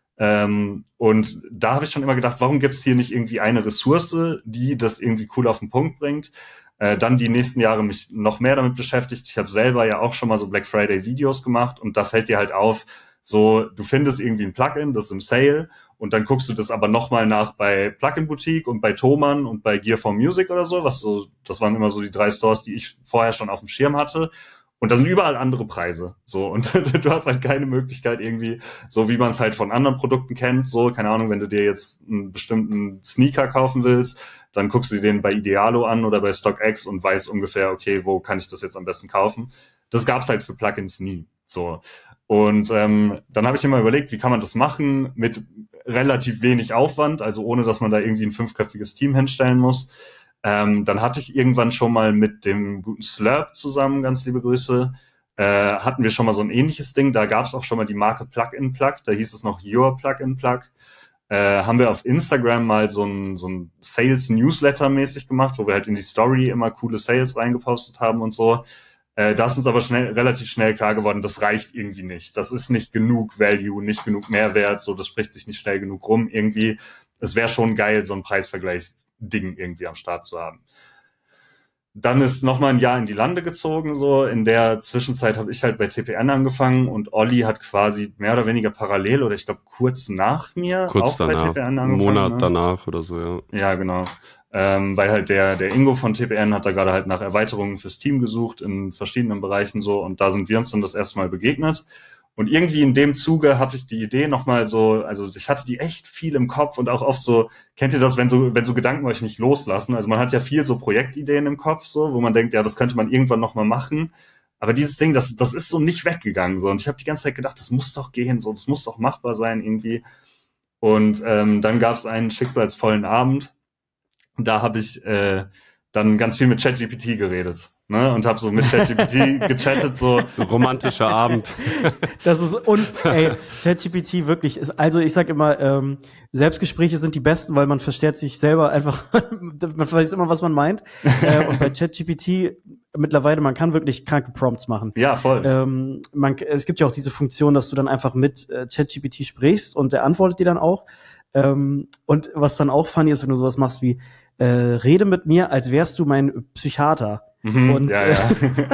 Ähm, und da habe ich schon immer gedacht, warum gibt es hier nicht irgendwie eine Ressource, die das irgendwie cool auf den Punkt bringt? Äh, dann die nächsten Jahre mich noch mehr damit beschäftigt. Ich habe selber ja auch schon mal so Black Friday Videos gemacht und da fällt dir halt auf, so, du findest irgendwie ein Plugin, das ist im Sale und dann guckst du das aber nochmal nach bei Plugin Boutique und bei Thomann und bei Gear for Music oder so, was so, das waren immer so die drei Stores, die ich vorher schon auf dem Schirm hatte. Und da sind überall andere Preise, so, und du hast halt keine Möglichkeit irgendwie, so wie man es halt von anderen Produkten kennt, so, keine Ahnung, wenn du dir jetzt einen bestimmten Sneaker kaufen willst, dann guckst du dir den bei Idealo an oder bei StockX und weißt ungefähr, okay, wo kann ich das jetzt am besten kaufen? Das gab's halt für Plugins nie, so. Und ähm, dann habe ich immer überlegt, wie kann man das machen mit relativ wenig Aufwand, also ohne, dass man da irgendwie ein fünfköpfiges Team hinstellen muss. Ähm, dann hatte ich irgendwann schon mal mit dem guten Slurp zusammen, ganz liebe Grüße, äh, hatten wir schon mal so ein ähnliches Ding. Da gab es auch schon mal die Marke Plug-in-Plug, da hieß es noch Your Plug-in-Plug. Äh, haben wir auf Instagram mal so ein, so ein Sales-Newsletter mäßig gemacht, wo wir halt in die Story immer coole Sales reingepostet haben und so. Äh, da ist uns aber schnell, relativ schnell klar geworden, das reicht irgendwie nicht. Das ist nicht genug Value, nicht genug Mehrwert, so, das spricht sich nicht schnell genug rum irgendwie. Es wäre schon geil, so ein Preisvergleichsding irgendwie am Start zu haben. Dann ist noch mal ein Jahr in die Lande gezogen, so. In der Zwischenzeit habe ich halt bei T P N angefangen und Olli hat quasi mehr oder weniger parallel oder ich glaube kurz nach mir kurz auch danach, bei T P N angefangen. Einen Monat ne? danach oder so, ja. Ja, genau. Ähm, weil halt der der Ingo von T P N hat da gerade halt nach Erweiterungen fürs Team gesucht in verschiedenen Bereichen so und da sind wir uns dann das erste Mal begegnet. Und irgendwie in dem Zuge hatte ich die Idee nochmal so, also ich hatte die echt viel im Kopf und auch oft so, kennt ihr das, wenn so, wenn so Gedanken euch nicht loslassen? Also man hat ja viel so Projektideen im Kopf, so, wo man denkt, ja, das könnte man irgendwann nochmal machen. Aber dieses Ding, das, das ist so nicht weggegangen, so. Und ich habe die ganze Zeit gedacht, das muss doch gehen, so, das muss doch machbar sein irgendwie. Und ähm, dann gab es einen schicksalsvollen Abend. Da habe ich äh, dann ganz viel mit ChatGPT geredet, ne, und habe so mit ChatGPT gechattet, so. Romantischer Abend. Das ist un ey, ChatGPT wirklich ist, also ich sag immer, ähm, Selbstgespräche sind die besten, weil man versteht sich selber einfach, man weiß immer, was man meint. äh, und bei ChatGPT mittlerweile, man kann wirklich kranke Prompts machen. Ja, voll. Ähm, man, es gibt ja auch diese Funktion, dass du dann einfach mit äh, ChatGPT sprichst und der antwortet dir dann auch. Ähm, und was dann auch funny ist, wenn du sowas machst wie äh, rede mit mir, als wärst du mein Psychiater. Mhm, und ja, ja.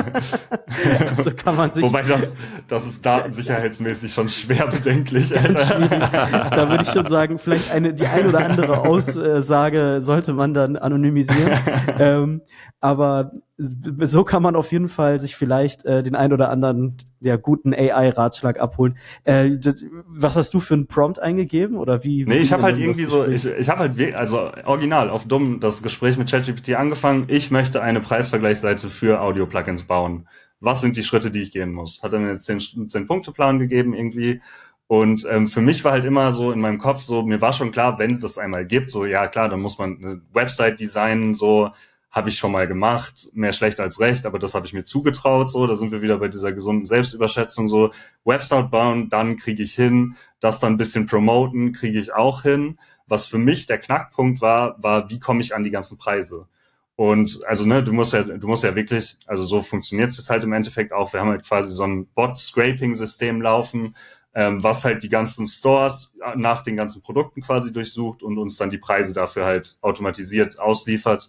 äh, so kann man sich. Wobei das, das ist datensicherheitsmäßig schon schwer bedenklich. Ganz schwierig. Da würde ich schon sagen, vielleicht eine die ein oder andere Aussage sollte man dann anonymisieren. ähm, aber so kann man auf jeden Fall sich vielleicht äh, den ein oder anderen ja, guten A I-Ratschlag abholen. Äh, das, was hast du für einen Prompt eingegeben oder wie? Nee, ich habe halt irgendwie so, ich, ich habe halt, also original auf dumm das Gespräch mit ChatGPT angefangen. Ich möchte eine Preisvergleichsseite für Audio-Plugins bauen. Was sind die Schritte, die ich gehen muss? Hat er mir jetzt zehn, zehn Punkte-Plan gegeben irgendwie. Und ähm, für mich war halt immer so in meinem Kopf so, mir war schon klar, wenn es das einmal gibt, so ja klar, dann muss man eine Website designen, so habe ich schon mal gemacht, mehr schlecht als recht, aber das habe ich mir zugetraut, so, da sind wir wieder bei dieser gesunden Selbstüberschätzung, so, Website bauen, dann kriege ich hin, das dann ein bisschen promoten, kriege ich auch hin. Was für mich der Knackpunkt war, war, wie komme ich an die ganzen Preise? Und also, ne, du musst ja, du musst ja wirklich, also so funktioniert es halt im Endeffekt auch, wir haben halt quasi so ein Bot-Scraping-System laufen, ähm, was halt die ganzen Stores nach den ganzen Produkten quasi durchsucht und uns dann die Preise dafür halt automatisiert ausliefert.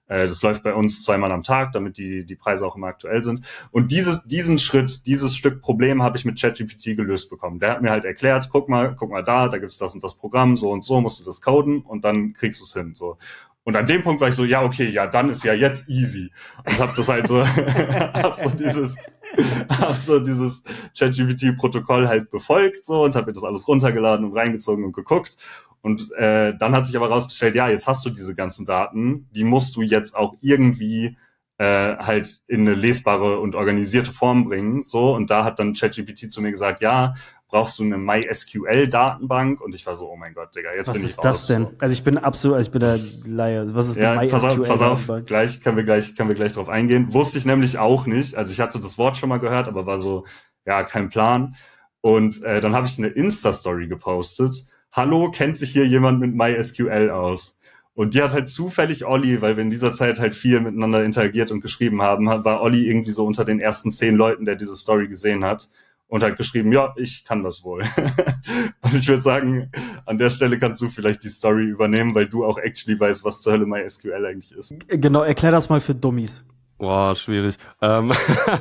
Äh, das läuft bei uns zweimal am Tag, damit die die Preise auch immer aktuell sind. Und dieses diesen Schritt, dieses Stück Problem habe ich mit ChatGPT gelöst bekommen. Der hat mir halt erklärt, guck mal, guck mal da, da gibt's das und das Programm, so und so musst du das coden und dann kriegst du es hin. So. Und an dem Punkt war ich so, ja, okay, ja, dann ist ja jetzt easy. Und hab das halt so, hab so dieses, hab so dieses ChatGPT-Protokoll halt befolgt so und hab mir das alles runtergeladen und reingezogen und geguckt. Und äh, dann hat sich aber rausgestellt, ja, jetzt hast du diese ganzen Daten, die musst du jetzt auch irgendwie äh, halt in eine lesbare und organisierte Form bringen. So, und da hat dann ChatGPT zu mir gesagt, ja, brauchst du eine MySQL-Datenbank? Und ich war so, oh mein Gott, Digga, jetzt was bin ich raus. Was ist das denn? So. Also ich bin absolut, also ich bin der Laie. Was ist ja, eine MySQL-Datenbank? Pass auf, pass auf, gleich, können wir gleich, können wir gleich drauf eingehen. Wusste ich nämlich auch nicht. Also ich hatte das Wort schon mal gehört, aber war so, ja, kein Plan. Und äh, dann habe ich eine Insta-Story gepostet. Hallo, kennt sich hier jemand mit MySQL aus? Und die hat halt zufällig Olli, weil wir in dieser Zeit halt viel miteinander interagiert und geschrieben haben, war Olli irgendwie so unter den ersten zehn Leuten, der diese Story gesehen hat. Und hat geschrieben, ja, ich kann das wohl. Und ich würde sagen, an der Stelle kannst du vielleicht die Story übernehmen, weil du auch actually weißt, was zur Hölle MySQL eigentlich ist. Genau, erklär das mal für Dummies. Boah, schwierig. Ähm,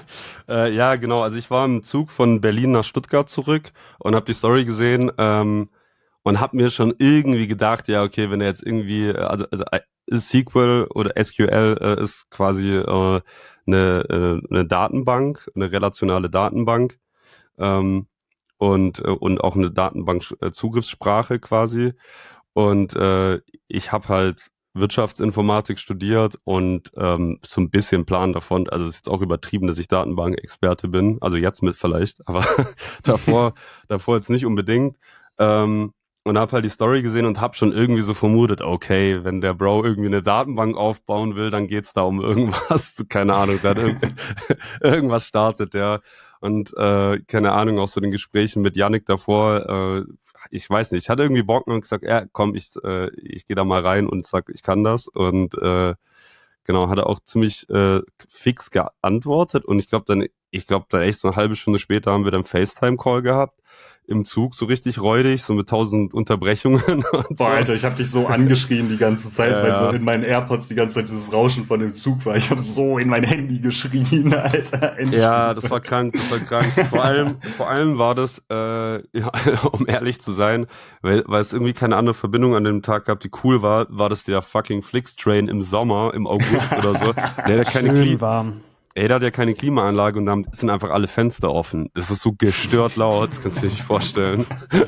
äh, ja, genau. Also ich war im Zug von Berlin nach Stuttgart zurück und habe die Story gesehen ähm, und habe mir schon irgendwie gedacht, ja, okay, wenn er jetzt irgendwie, also, also S Q L oder S Q L äh, ist quasi äh, eine, äh, eine Datenbank, eine relationale Datenbank. Ähm, und und auch eine Datenbank-Zugriffssprache quasi. Und äh, ich habe halt Wirtschaftsinformatik studiert und ähm, so ein bisschen Plan davon. Also es ist jetzt auch übertrieben, dass ich Datenbank-Experte bin. Also jetzt mit vielleicht, aber davor davor jetzt nicht unbedingt. Ähm, und habe halt die Story gesehen und habe schon irgendwie so vermutet, okay, wenn der Bro irgendwie eine Datenbank aufbauen will, dann geht's da um irgendwas, keine Ahnung, da irg- irgendwas startet, ja. Und äh, keine Ahnung, auch so den Gesprächen mit Yannick davor, äh, ich weiß nicht, ich hatte irgendwie Bock und gesagt, ja, komm, ich äh, ich gehe da mal rein und sag, ich kann das. Und äh, genau, hat er auch ziemlich äh, fix geantwortet. Und ich glaube dann, ich glaube da echt so eine halbe Stunde später haben wir dann FaceTime-Call gehabt. Im Zug so richtig räudig, so mit tausend Unterbrechungen und so. Boah, Alter, ich habe dich so angeschrien die ganze Zeit, ja, weil so ja. in meinen AirPods die ganze Zeit dieses Rauschen von dem Zug war. Ich habe so in mein Handy geschrien, Alter. Endstufe. Ja, das war krank, das war krank. Vor allem, vor allem war das, äh, ja, um ehrlich zu sein, weil, weil es irgendwie keine andere Verbindung an dem Tag gab, die cool war, war das der fucking Flixtrain im Sommer, im August oder so. Der hat keine Schön warm. Ey, der hat ja keine Klimaanlage und dann sind einfach alle Fenster offen. Das ist so gestört laut, das kannst du dir nicht vorstellen.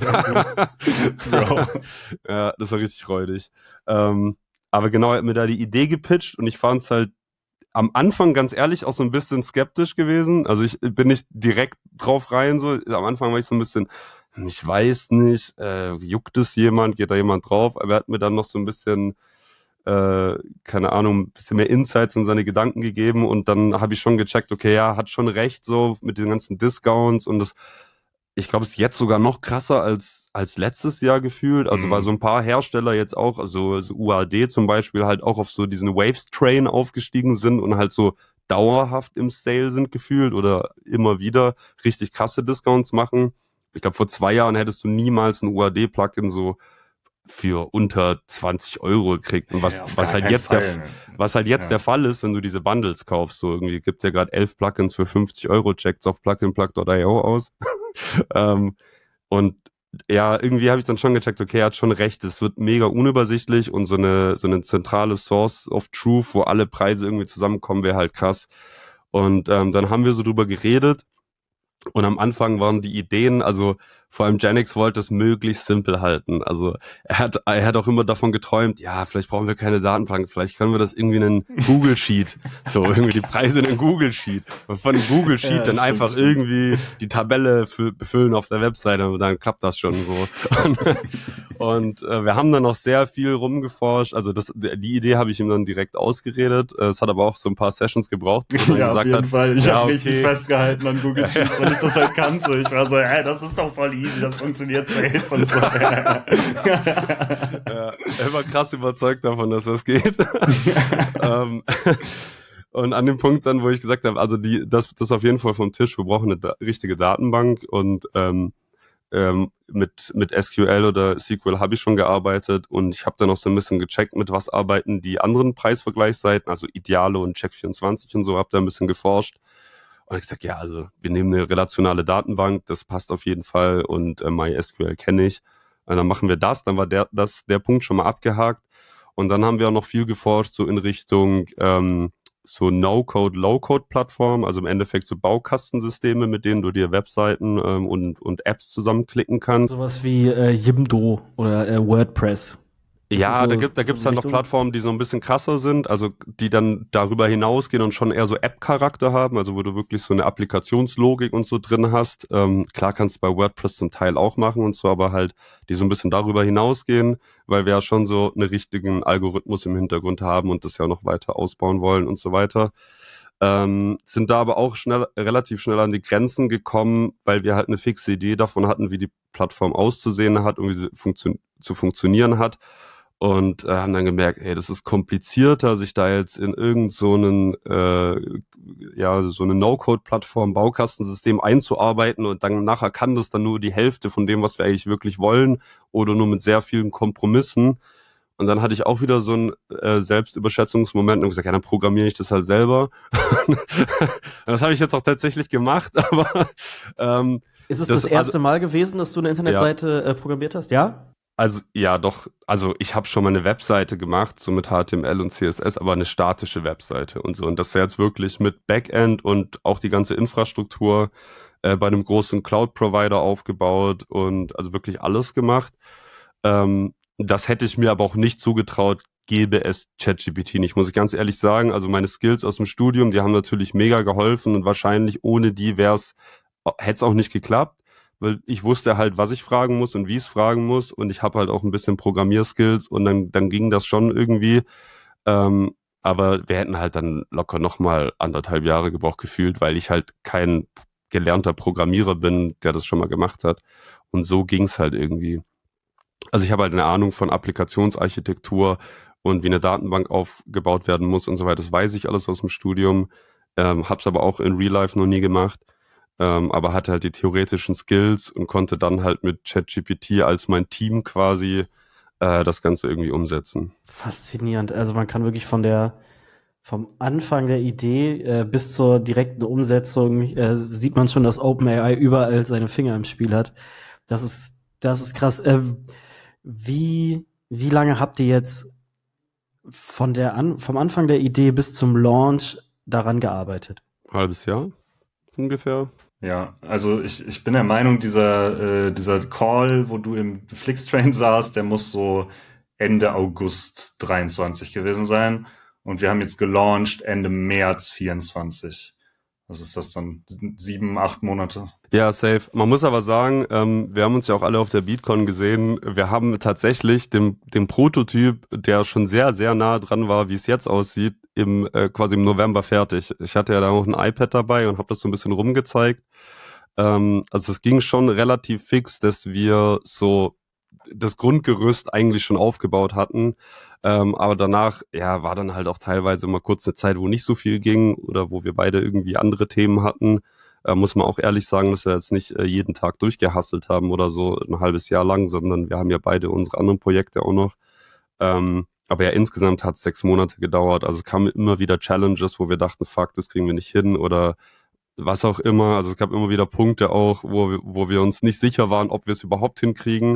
Bro. Ja, das war richtig räudig. Ähm, aber genau, er hat mir da die Idee gepitcht und ich fand es halt am Anfang ganz ehrlich auch so ein bisschen skeptisch gewesen. Also ich bin nicht direkt drauf rein, so. Am Anfang war ich so ein bisschen, ich weiß nicht, äh, juckt es jemand, geht da jemand drauf? Aber er hat mir dann noch so ein bisschen Äh, keine Ahnung, ein bisschen mehr Insights in seine Gedanken gegeben und dann habe ich schon gecheckt, okay, ja, hat schon recht so mit den ganzen Discounts und das, ich glaube, es ist jetzt sogar noch krasser als als letztes Jahr gefühlt, also mhm. weil so ein paar Hersteller jetzt auch, also so U A D zum Beispiel halt auch auf so diesen Waves-Train aufgestiegen sind und halt so dauerhaft im Sale sind gefühlt oder immer wieder richtig krasse Discounts machen. Ich glaube, vor zwei Jahren hättest du niemals ein U A D-Plugin so für unter zwanzig Euro gekriegt. Und was, ja, was halt jetzt Fall, der, ne? was halt jetzt ja. der Fall ist, wenn du diese Bundles kaufst, so irgendwie gibt ja gerade elf Plugins für fünfzig Euro, checkt's auf pluginplug punkt i o aus. ähm, und ja, irgendwie habe ich dann schon gecheckt, okay, er hat schon recht, es wird mega unübersichtlich und so eine, so eine zentrale Source of Truth, wo alle Preise irgendwie zusammenkommen, wäre halt krass. Und ähm, dann haben wir so drüber geredet und am Anfang waren die Ideen, also vor allem Janix wollte es möglichst simpel halten. Also er hat er hat auch immer davon geträumt, ja, vielleicht brauchen wir keine Datenbank, vielleicht können wir das irgendwie in einen Google Sheet, so irgendwie die Preise in einen Google Sheet. Und von dem Google Sheet ja, dann stimmt, einfach stimmt. irgendwie die Tabelle fü- befüllen auf der Webseite und dann klappt das schon so. Und, und äh, wir haben dann auch sehr viel rumgeforscht. Also das die Idee habe ich ihm dann direkt ausgeredet. Es hat aber auch so ein paar Sessions gebraucht, wo er ja, gesagt auf jeden hat, Fall. Ich ja, habe okay. richtig festgehalten an Google Sheets, weil ich das halt kannte. Ich war so, ey, das ist doch voll easy, das funktioniert safe und so. Ja, er war krass überzeugt davon, dass das geht. um, und an dem Punkt dann, wo ich gesagt habe, also die, das, das ist auf jeden Fall vom Tisch, wir brauchen eine da- richtige Datenbank und ähm, ähm, mit mit S Q L oder S Q L habe ich schon gearbeitet und ich habe dann auch so ein bisschen gecheckt, mit was arbeiten die anderen Preisvergleichsseiten, also Idealo und Check vierundzwanzig und so, habe da ein bisschen geforscht. Und ich gesagt, ja, also wir nehmen eine relationale Datenbank, das passt auf jeden Fall und äh, MySQL kenne ich. Und dann machen wir das, dann war der das der Punkt schon mal abgehakt. Und dann haben wir auch noch viel geforscht, so in Richtung ähm, so No-Code, Low-Code-Plattform, also im Endeffekt so Baukastensysteme, mit denen du dir Webseiten ähm, und, und Apps zusammenklicken kannst. Sowas wie äh, Jimdo oder äh, WordPress. Ja, so, da gibt da gibt's halt noch Plattformen, die so ein bisschen krasser sind, also die dann darüber hinausgehen und schon eher so App-Charakter haben, also wo du wirklich so eine Applikationslogik und so drin hast. Ähm, klar kannst du bei WordPress zum Teil auch machen und so, aber halt die so ein bisschen darüber hinausgehen, weil wir ja schon so einen richtigen Algorithmus im Hintergrund haben und das ja noch weiter ausbauen wollen und so weiter. Ähm, sind da aber auch schnell, relativ schnell an die Grenzen gekommen, weil wir halt eine fixe Idee davon hatten, wie die Plattform auszusehen hat und wie sie funktio- zu funktionieren hat. Und äh, haben dann gemerkt, ey, das ist komplizierter, sich da jetzt in irgend so einen, äh, ja, so eine No-Code-Plattform, Baukastensystem einzuarbeiten und dann nachher kann das dann nur die Hälfte von dem, was wir eigentlich wirklich wollen oder nur mit sehr vielen Kompromissen. Und dann hatte ich auch wieder so einen äh, Selbstüberschätzungsmoment und gesagt, ja, dann programmiere ich das halt selber. Das habe ich jetzt auch tatsächlich gemacht, aber ähm, ist es das, das erste also, Mal gewesen, dass du eine Internetseite ja. äh, programmiert hast? Ja? Also ja, doch, also ich habe schon mal eine Webseite gemacht, so mit H T M L und C S S, aber eine statische Webseite und so. Und das ist jetzt wirklich mit Backend und auch die ganze Infrastruktur äh, bei einem großen Cloud-Provider aufgebaut und also wirklich alles gemacht. Ähm, das hätte ich mir aber auch nicht zugetraut, gäbe es ChatGPT nicht, muss ich ganz ehrlich sagen. Also meine Skills aus dem Studium, die haben natürlich mega geholfen und wahrscheinlich ohne die wär's, hätte es auch nicht geklappt. Weil ich wusste halt, was ich fragen muss und wie ich es fragen muss und ich habe halt auch ein bisschen Programmierskills und dann, dann ging das schon irgendwie. Ähm, aber wir hätten halt dann locker nochmal anderthalb Jahre gebraucht gefühlt, weil ich halt kein gelernter Programmierer bin, der das schon mal gemacht hat. Und so ging's halt irgendwie. Also ich habe halt eine Ahnung von Applikationsarchitektur und wie eine Datenbank aufgebaut werden muss und so weiter. Das weiß ich alles aus dem Studium, ähm, habe es aber auch in Real Life noch nie gemacht. Ähm, aber hatte halt die theoretischen Skills und konnte dann halt mit ChatGPT als mein Team quasi äh, das Ganze irgendwie umsetzen. Faszinierend. Also man kann wirklich von der vom Anfang der Idee äh, bis zur direkten Umsetzung äh, sieht man schon, dass OpenAI überall seine Finger im Spiel hat. Das ist das ist krass. Äh, wie wie lange habt ihr jetzt von der an vom Anfang der Idee bis zum Launch daran gearbeitet? Halbes Jahr ungefähr. Ja, also ich, ich bin der Meinung, dieser, äh, dieser Call, wo du im Flixtrain saßt, der muss so Ende August dreiundzwanzig gewesen sein. Und wir haben jetzt gelauncht Ende März vierundzwanzig. Was ist das dann? Sieben, acht Monate? Ja, safe. Man muss aber sagen, ähm, wir haben uns ja auch alle auf der BeatCon gesehen. Wir haben tatsächlich den, den Prototyp, der schon sehr, sehr nah dran war, wie es jetzt aussieht, im äh, quasi im November fertig. Ich hatte ja da auch ein iPad dabei und habe das so ein bisschen rumgezeigt. Ähm, also es ging schon relativ fix, dass wir so das Grundgerüst eigentlich schon aufgebaut hatten. Ähm, aber danach, ja, war dann halt auch teilweise mal kurz eine Zeit, wo nicht so viel ging oder wo wir beide irgendwie andere Themen hatten. Äh, muss man auch ehrlich sagen, dass wir jetzt nicht äh, jeden Tag durchgehustelt haben oder so ein halbes Jahr lang, sondern wir haben ja beide unsere anderen Projekte auch noch. Ähm, aber ja, insgesamt hat es sechs Monate gedauert. Also es kamen immer wieder Challenges, wo wir dachten, fuck, das kriegen wir nicht hin oder was auch immer. Also es gab immer wieder Punkte auch, wo wir, wo wir uns nicht sicher waren, ob wir es überhaupt hinkriegen.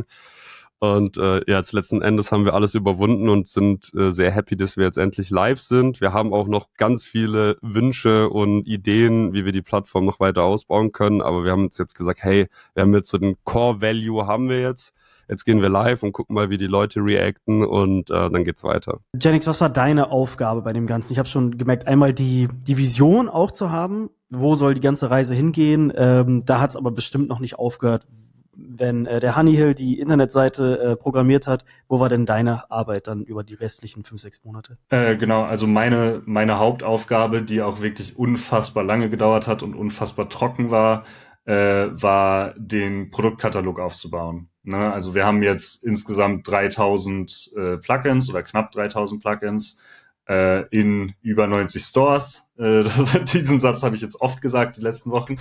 Und äh, ja, jetzt letzten Endes haben wir alles überwunden und sind äh, sehr happy, dass wir jetzt endlich live sind. Wir haben auch noch ganz viele Wünsche und Ideen, wie wir die Plattform noch weiter ausbauen können. Aber wir haben uns jetzt gesagt, hey, wir haben jetzt so den Core-Value haben wir jetzt. Jetzt gehen wir live und gucken mal, wie die Leute reacten und äh, dann geht's weiter. Jennings, was war deine Aufgabe bei dem Ganzen? Ich habe schon gemerkt, einmal die die Vision auch zu haben, wo soll die ganze Reise hingehen. Ähm, da hat's aber bestimmt noch nicht aufgehört. Wenn äh, der Honeyhill die Internetseite äh, programmiert hat, wo war denn deine Arbeit dann über die restlichen fünf, sechs Monate? Äh, genau, also meine meine Hauptaufgabe, die auch wirklich unfassbar lange gedauert hat und unfassbar trocken war, äh, war den Produktkatalog aufzubauen. Ne? Also wir haben jetzt insgesamt dreitausend äh, Plugins oder knapp dreitausend Plugins. äh, in über neunzig Stores. Äh, das, diesen Satz habe ich jetzt oft gesagt die letzten Wochen.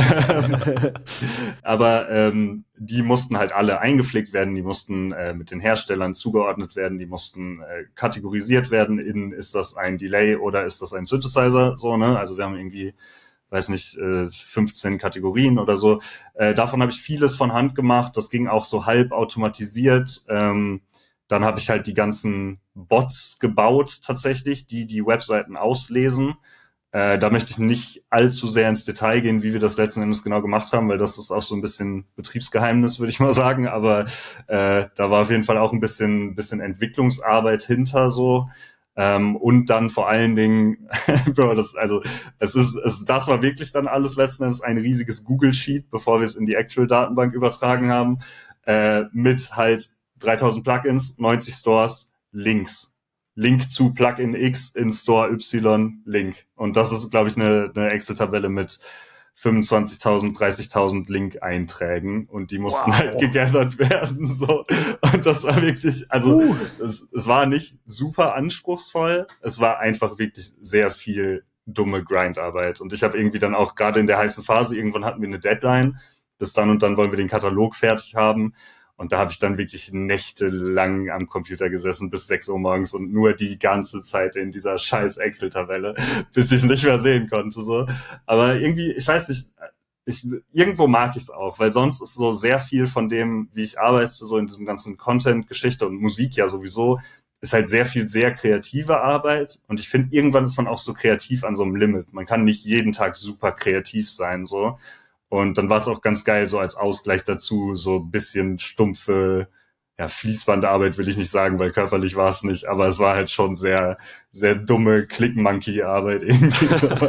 Aber ähm, die mussten halt alle eingepflegt werden, die mussten äh, mit den Herstellern zugeordnet werden, die mussten äh, kategorisiert werden in, ist das ein Delay oder ist das ein Synthesizer, so, ne? Also wir haben irgendwie, weiß nicht, äh, fünfzehn Kategorien oder so. Äh, davon habe ich vieles von Hand gemacht, das ging auch so halb automatisiert. Ähm, dann habe ich halt die ganzen Bots gebaut tatsächlich, die die Webseiten auslesen. Äh, da möchte ich nicht allzu sehr ins Detail gehen, wie wir das letzten Endes genau gemacht haben, weil das ist auch so ein bisschen Betriebsgeheimnis, würde ich mal sagen. Aber äh, da war auf jeden Fall auch ein bisschen, bisschen Entwicklungsarbeit hinter so. Ähm, und dann vor allen Dingen, Bro, das, also es ist, es, das war wirklich dann alles letzten Endes ein riesiges Google-Sheet, bevor wir es in die Actual-Datenbank übertragen haben, äh, mit halt dreitausend Plugins, neunzig Stores, Links. Link zu Plugin X in Store Y, Link. Und das ist, glaube ich, eine, eine Excel-Tabelle mit fünfundzwanzigtausend, dreißigtausend Link-Einträgen und die mussten wow. halt gegathert werden, so. Und das war wirklich, also, uh. es, es war nicht super anspruchsvoll, es war einfach wirklich sehr viel dumme Grindarbeit. Und ich habe irgendwie dann auch gerade in der heißen Phase, irgendwann hatten wir eine Deadline, bis dann und dann wollen wir den Katalog fertig haben. Und da habe ich dann wirklich nächtelang am Computer gesessen bis sechs Uhr morgens und nur die ganze Zeit in dieser scheiß Excel-Tabelle, bis ich es nicht mehr sehen konnte. So. Aber irgendwie, ich weiß nicht, ich, irgendwo mag ich es auch, weil sonst ist so sehr viel von dem, wie ich arbeite, so in diesem ganzen Content, Geschichte und Musik ja sowieso, ist halt sehr viel sehr kreative Arbeit. Und ich finde, irgendwann ist man auch so kreativ an so einem Limit. Man kann nicht jeden Tag super kreativ sein, so. Und dann war es auch ganz geil, so als Ausgleich dazu, so ein bisschen stumpfe, ja, Fließbandarbeit will ich nicht sagen, weil körperlich war es nicht, aber es war halt schon sehr, sehr dumme Click-Monkey-Arbeit irgendwie.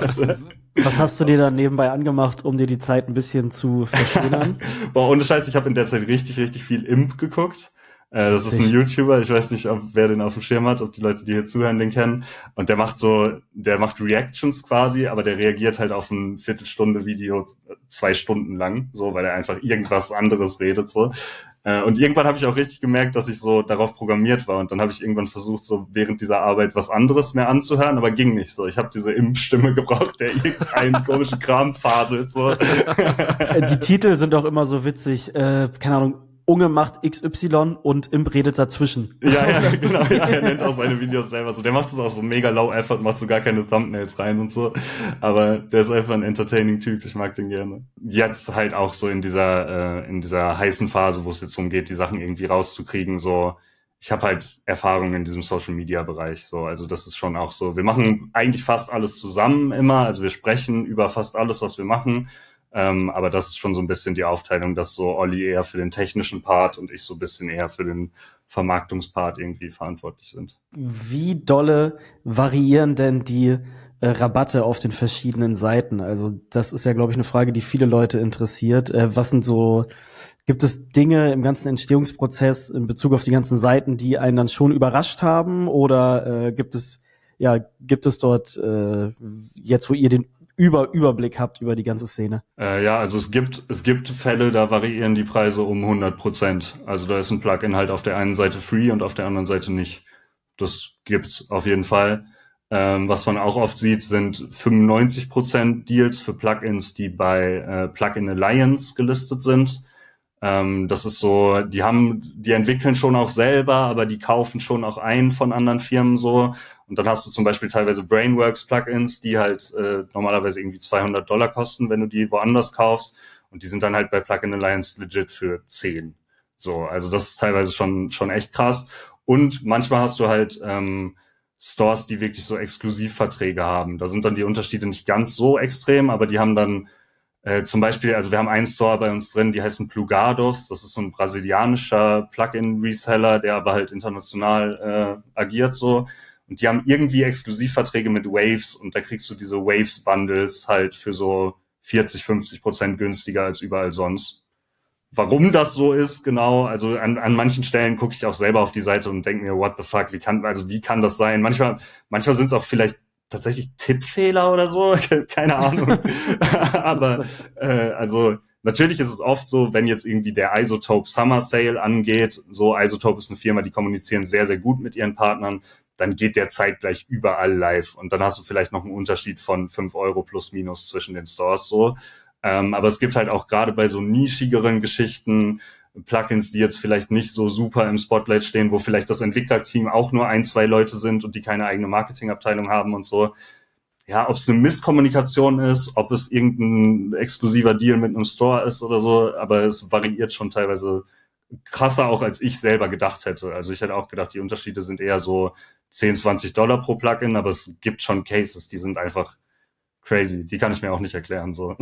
Was hast du dir dann nebenbei angemacht, um dir die Zeit ein bisschen zu verschönern? Boah, ohne Scheiß, ich habe in der Zeit richtig, richtig viel Imp geguckt. Das ist ein YouTuber, ich weiß nicht, ob wer den auf dem Schirm hat, ob die Leute, die hier zuhören, den kennen. Und der macht so, der macht Reactions quasi, aber der reagiert halt auf ein Viertelstunde-Video zwei Stunden lang, so, weil er einfach irgendwas anderes redet, so. Und irgendwann habe ich auch richtig gemerkt, dass ich so darauf programmiert war. Und dann habe ich irgendwann versucht, so während dieser Arbeit was anderes mehr anzuhören, aber ging nicht so. Ich habe diese Imp-Stimme gebraucht, der irgendeinen komischen Kram faselt, so. Die Titel sind auch immer so witzig, äh, keine Ahnung, Unge macht X Y und Imp redet dazwischen. Ja, ja, genau. Ja, er nennt auch seine Videos selber so. Der macht das auch so mega low effort, macht so gar keine Thumbnails rein und so. Aber der ist einfach ein entertaining Typ. Ich mag den gerne. Jetzt halt auch so in dieser, äh, in dieser heißen Phase, wo es jetzt darum geht, die Sachen irgendwie rauszukriegen, so. Ich habe halt Erfahrung in diesem Social Media Bereich, so. Also das ist schon auch so. Wir machen eigentlich fast alles zusammen immer. Also wir sprechen über fast alles, was wir machen. Ähm, aber das ist schon so ein bisschen die Aufteilung, dass so Olli eher für den technischen Part und ich so ein bisschen eher für den Vermarktungspart irgendwie verantwortlich sind. Wie dolle variieren denn die äh, Rabatte auf den verschiedenen Seiten? Also das ist ja, glaube ich, eine Frage, die viele Leute interessiert. Äh, was sind so, gibt es Dinge im ganzen Entstehungsprozess in Bezug auf die ganzen Seiten, die einen dann schon überrascht haben? Oder äh, gibt es, ja, gibt es dort äh, jetzt, wo ihr den Über Überblick habt über die ganze Szene? Äh, ja, also es gibt es gibt Fälle, da variieren die Preise um hundert Prozent. Also da ist ein Plugin halt auf der einen Seite free und auf der anderen Seite nicht. Das gibt's auf jeden Fall. Ähm, was man auch oft sieht, sind fünfundneunzig Prozent Deals für Plugins, die bei äh, Plugin Alliance gelistet sind. Ähm, das ist so, die haben, die entwickeln schon auch selber, aber die kaufen schon auch ein von anderen Firmen so. Und dann hast du zum Beispiel teilweise Brainworks-Plugins, die halt äh, normalerweise irgendwie zweihundert Dollar kosten, wenn du die woanders kaufst. Und die sind dann halt bei Plugin Alliance legit für zehn. So, also das ist teilweise schon schon echt krass. Und manchmal hast du halt ähm, Stores, die wirklich so Exklusivverträge haben. Da sind dann die Unterschiede nicht ganz so extrem, aber die haben dann äh, zum Beispiel, also wir haben einen Store bei uns drin, die heißen Plugados. Das ist so ein brasilianischer Plugin-Reseller, der aber halt international äh, agiert so. Und die haben irgendwie Exklusivverträge mit Waves und da kriegst du diese Waves-Bundles halt für so vierzig, fünfzig Prozent günstiger als überall sonst. Warum das so ist, genau, also an, an manchen Stellen gucke ich auch selber auf die Seite und denke mir, what the fuck, wie kann, also wie kann das sein? Manchmal, manchmal sind es auch vielleicht tatsächlich Tippfehler oder so, keine Ahnung. Aber äh, also natürlich ist es oft so, wenn jetzt irgendwie der Isotope Summer Sale angeht, so Isotope ist eine Firma, die kommunizieren sehr, sehr gut mit ihren Partnern, dann geht der zeitgleich überall live und dann hast du vielleicht noch einen Unterschied von fünf Euro plus minus zwischen den Stores so. Ähm, aber es gibt halt auch gerade bei so nischigeren Geschichten Plugins, die jetzt vielleicht nicht so super im Spotlight stehen, wo vielleicht das Entwicklerteam auch nur ein, zwei Leute sind und die keine eigene Marketingabteilung haben und so. Ja, ob es eine Misskommunikation ist, ob es irgendein exklusiver Deal mit einem Store ist oder so, aber es variiert schon teilweise krasser auch, als ich selber gedacht hätte. Also ich hätte auch gedacht, die Unterschiede sind eher so zehn, zwanzig Dollar pro Plugin, aber es gibt schon Cases, die sind einfach crazy. Die kann ich mir auch nicht erklären, so.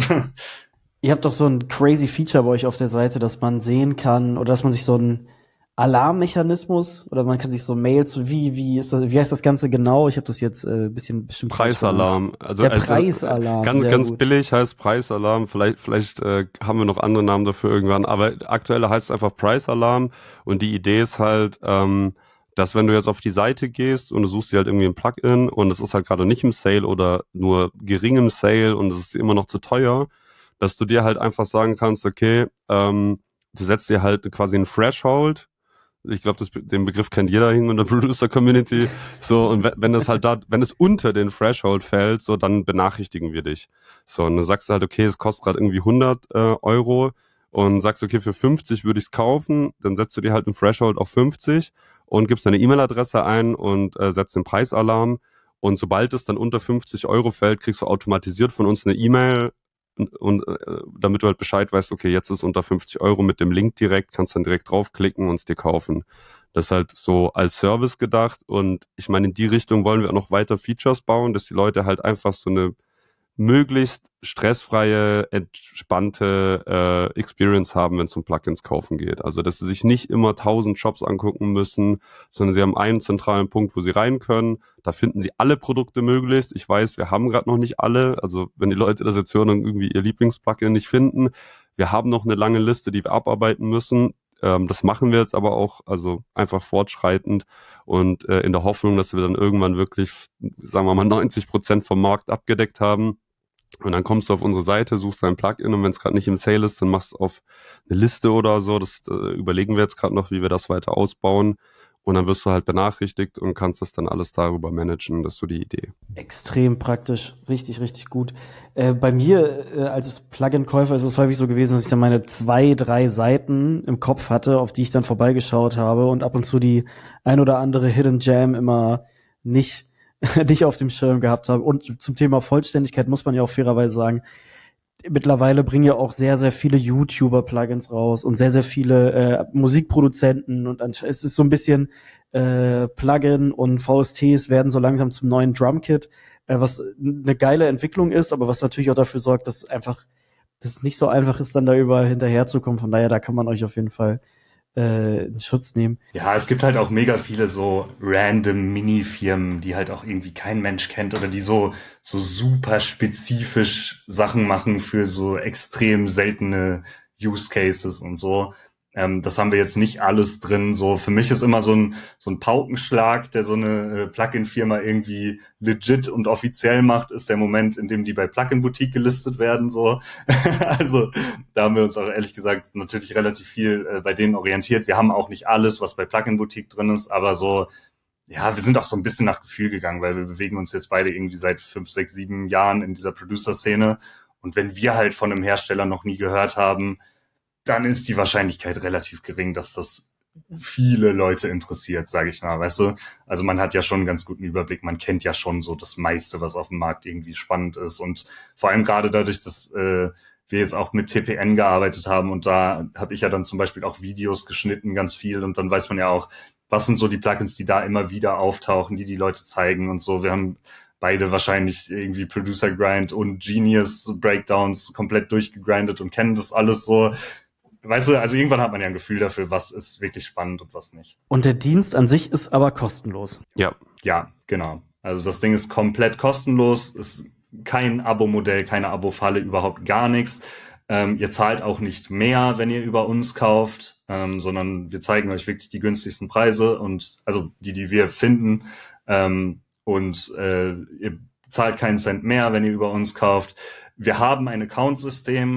Ihr habt doch so ein crazy Feature bei euch auf der Seite, dass man sehen kann oder dass man sich so ein Alarmmechanismus oder man kann sich so Mails, wie wie ist das, wie heißt das Ganze genau? Ich habe das jetzt ein äh, bisschen bestimmt Preisalarm. Also, der also Preisalarm. Ganz ganz gut. billig heißt Preisalarm. Vielleicht vielleicht äh, haben wir noch andere Namen dafür irgendwann, aber aktuell heißt es einfach Preisalarm und die Idee ist halt, ähm, dass wenn du jetzt auf die Seite gehst und du suchst dir halt irgendwie ein Plugin und es ist halt gerade nicht im Sale oder nur gering im Sale und es ist immer noch zu teuer, dass du dir halt einfach sagen kannst, okay, ähm, du setzt dir halt quasi einen Threshold. Ich glaube, den Begriff kennt jeder in der Producer-Community. So, und wenn, wenn es halt da, wenn es unter den Threshold fällt, so, dann benachrichtigen wir dich. So, und dann sagst du halt, okay, es kostet gerade irgendwie hundert äh, Euro und sagst, okay, für fünfzig würde ich es kaufen, dann setzt du dir halt einen Threshold auf fünfzig und gibst deine E-Mail-Adresse ein und äh, setzt den Preisalarm. Und sobald es dann unter fünfzig Euro fällt, kriegst du automatisiert von uns eine E-Mail, und, und äh, damit du halt Bescheid weißt, okay, jetzt ist unter fünfzig Euro mit dem Link direkt, kannst dann direkt draufklicken und es dir kaufen. Das ist halt so als Service gedacht und ich meine, in die Richtung wollen wir auch noch weiter Features bauen, dass die Leute halt einfach so eine möglichst stressfreie, entspannte äh, Experience haben, wenn es um Plugins kaufen geht. Also, dass sie sich nicht immer tausend Shops angucken müssen, sondern sie haben einen zentralen Punkt, wo sie rein können. Da finden sie alle Produkte möglichst. Ich weiß, wir haben gerade noch nicht alle. Also, wenn die Leute das jetzt hören und irgendwie ihr Lieblingsplugin nicht finden, wir haben noch eine lange Liste, die wir abarbeiten müssen. Ähm, das machen wir jetzt aber auch, also einfach fortschreitend und äh, in der Hoffnung, dass wir dann irgendwann wirklich, sagen wir mal, neunzig Prozent vom Markt abgedeckt haben. Und dann kommst du auf unsere Seite, suchst dein Plugin und wenn es gerade nicht im Sale ist, dann machst du auf eine Liste oder so. Das äh, überlegen wir jetzt gerade noch, wie wir das weiter ausbauen. Und dann wirst du halt benachrichtigt und kannst das dann alles darüber managen. Das ist so die Idee. Extrem praktisch, richtig, richtig gut. Äh, bei mir äh, als Plugin-Käufer ist es häufig so gewesen, dass ich dann meine zwei, drei Seiten im Kopf hatte, auf die ich dann vorbeigeschaut habe und ab und zu die ein oder andere Hidden Gem immer nicht nicht auf dem Schirm gehabt habe. Und zum Thema Vollständigkeit muss man ja auch fairerweise sagen, mittlerweile bringen ja auch sehr, sehr viele YouTuber Plugins raus und sehr, sehr viele äh, Musikproduzenten und es ist so ein bisschen äh, Plugin und V S Ts werden so langsam zum neuen Drumkit, äh, was eine geile Entwicklung ist, aber was natürlich auch dafür sorgt, dass einfach dass es nicht so einfach ist, dann da überall hinterherzukommen. Von daher, da kann man euch auf jeden Fall äh, in Schutz nehmen. Ja, es gibt halt auch mega viele so random Mini-Firmen, die halt auch irgendwie kein Mensch kennt oder die so so super spezifisch Sachen machen für so extrem seltene Use Cases und so. Ähm, das haben wir jetzt nicht alles drin. So für mich ist immer so ein so ein Paukenschlag, der so eine äh, Plugin-Firma irgendwie legit und offiziell macht, ist der Moment, in dem die bei Plugin Boutique gelistet werden. So, also da haben wir uns auch ehrlich gesagt natürlich relativ viel äh, bei denen orientiert. Wir haben auch nicht alles, was bei Plugin Boutique drin ist, aber so ja, wir sind auch so ein bisschen nach Gefühl gegangen, weil wir bewegen uns jetzt beide irgendwie seit fünf, sechs, sieben Jahren in dieser Producer-Szene. Und wenn wir halt von einem Hersteller noch nie gehört haben, dann ist die Wahrscheinlichkeit relativ gering, dass das viele Leute interessiert, sage ich mal, weißt du? Also man hat ja schon einen ganz guten Überblick, man kennt ja schon so das meiste, was auf dem Markt irgendwie spannend ist und vor allem gerade dadurch, dass äh, wir jetzt auch mit T P N gearbeitet haben und da habe ich ja dann zum Beispiel auch Videos geschnitten, ganz viel und dann weiß man ja auch, was sind so die Plugins, die da immer wieder auftauchen, die die Leute zeigen und so. Wir haben beide wahrscheinlich irgendwie Producer Grind und Genius Breakdowns komplett durchgegrindet und kennen das alles so. Weißt du, also irgendwann hat man ja ein Gefühl dafür, was ist wirklich spannend und was nicht. Und der Dienst an sich ist aber kostenlos. Ja. Ja, genau. Also das Ding ist komplett kostenlos, ist kein Abo-Modell, keine Abo-Falle, überhaupt gar nichts. Ähm, ihr zahlt auch nicht mehr, wenn ihr über uns kauft, ähm, sondern wir zeigen euch wirklich die günstigsten Preise und also die, die wir finden. Ähm, und äh, ihr zahlt keinen Cent mehr, wenn ihr über uns kauft. Wir haben ein Account-System.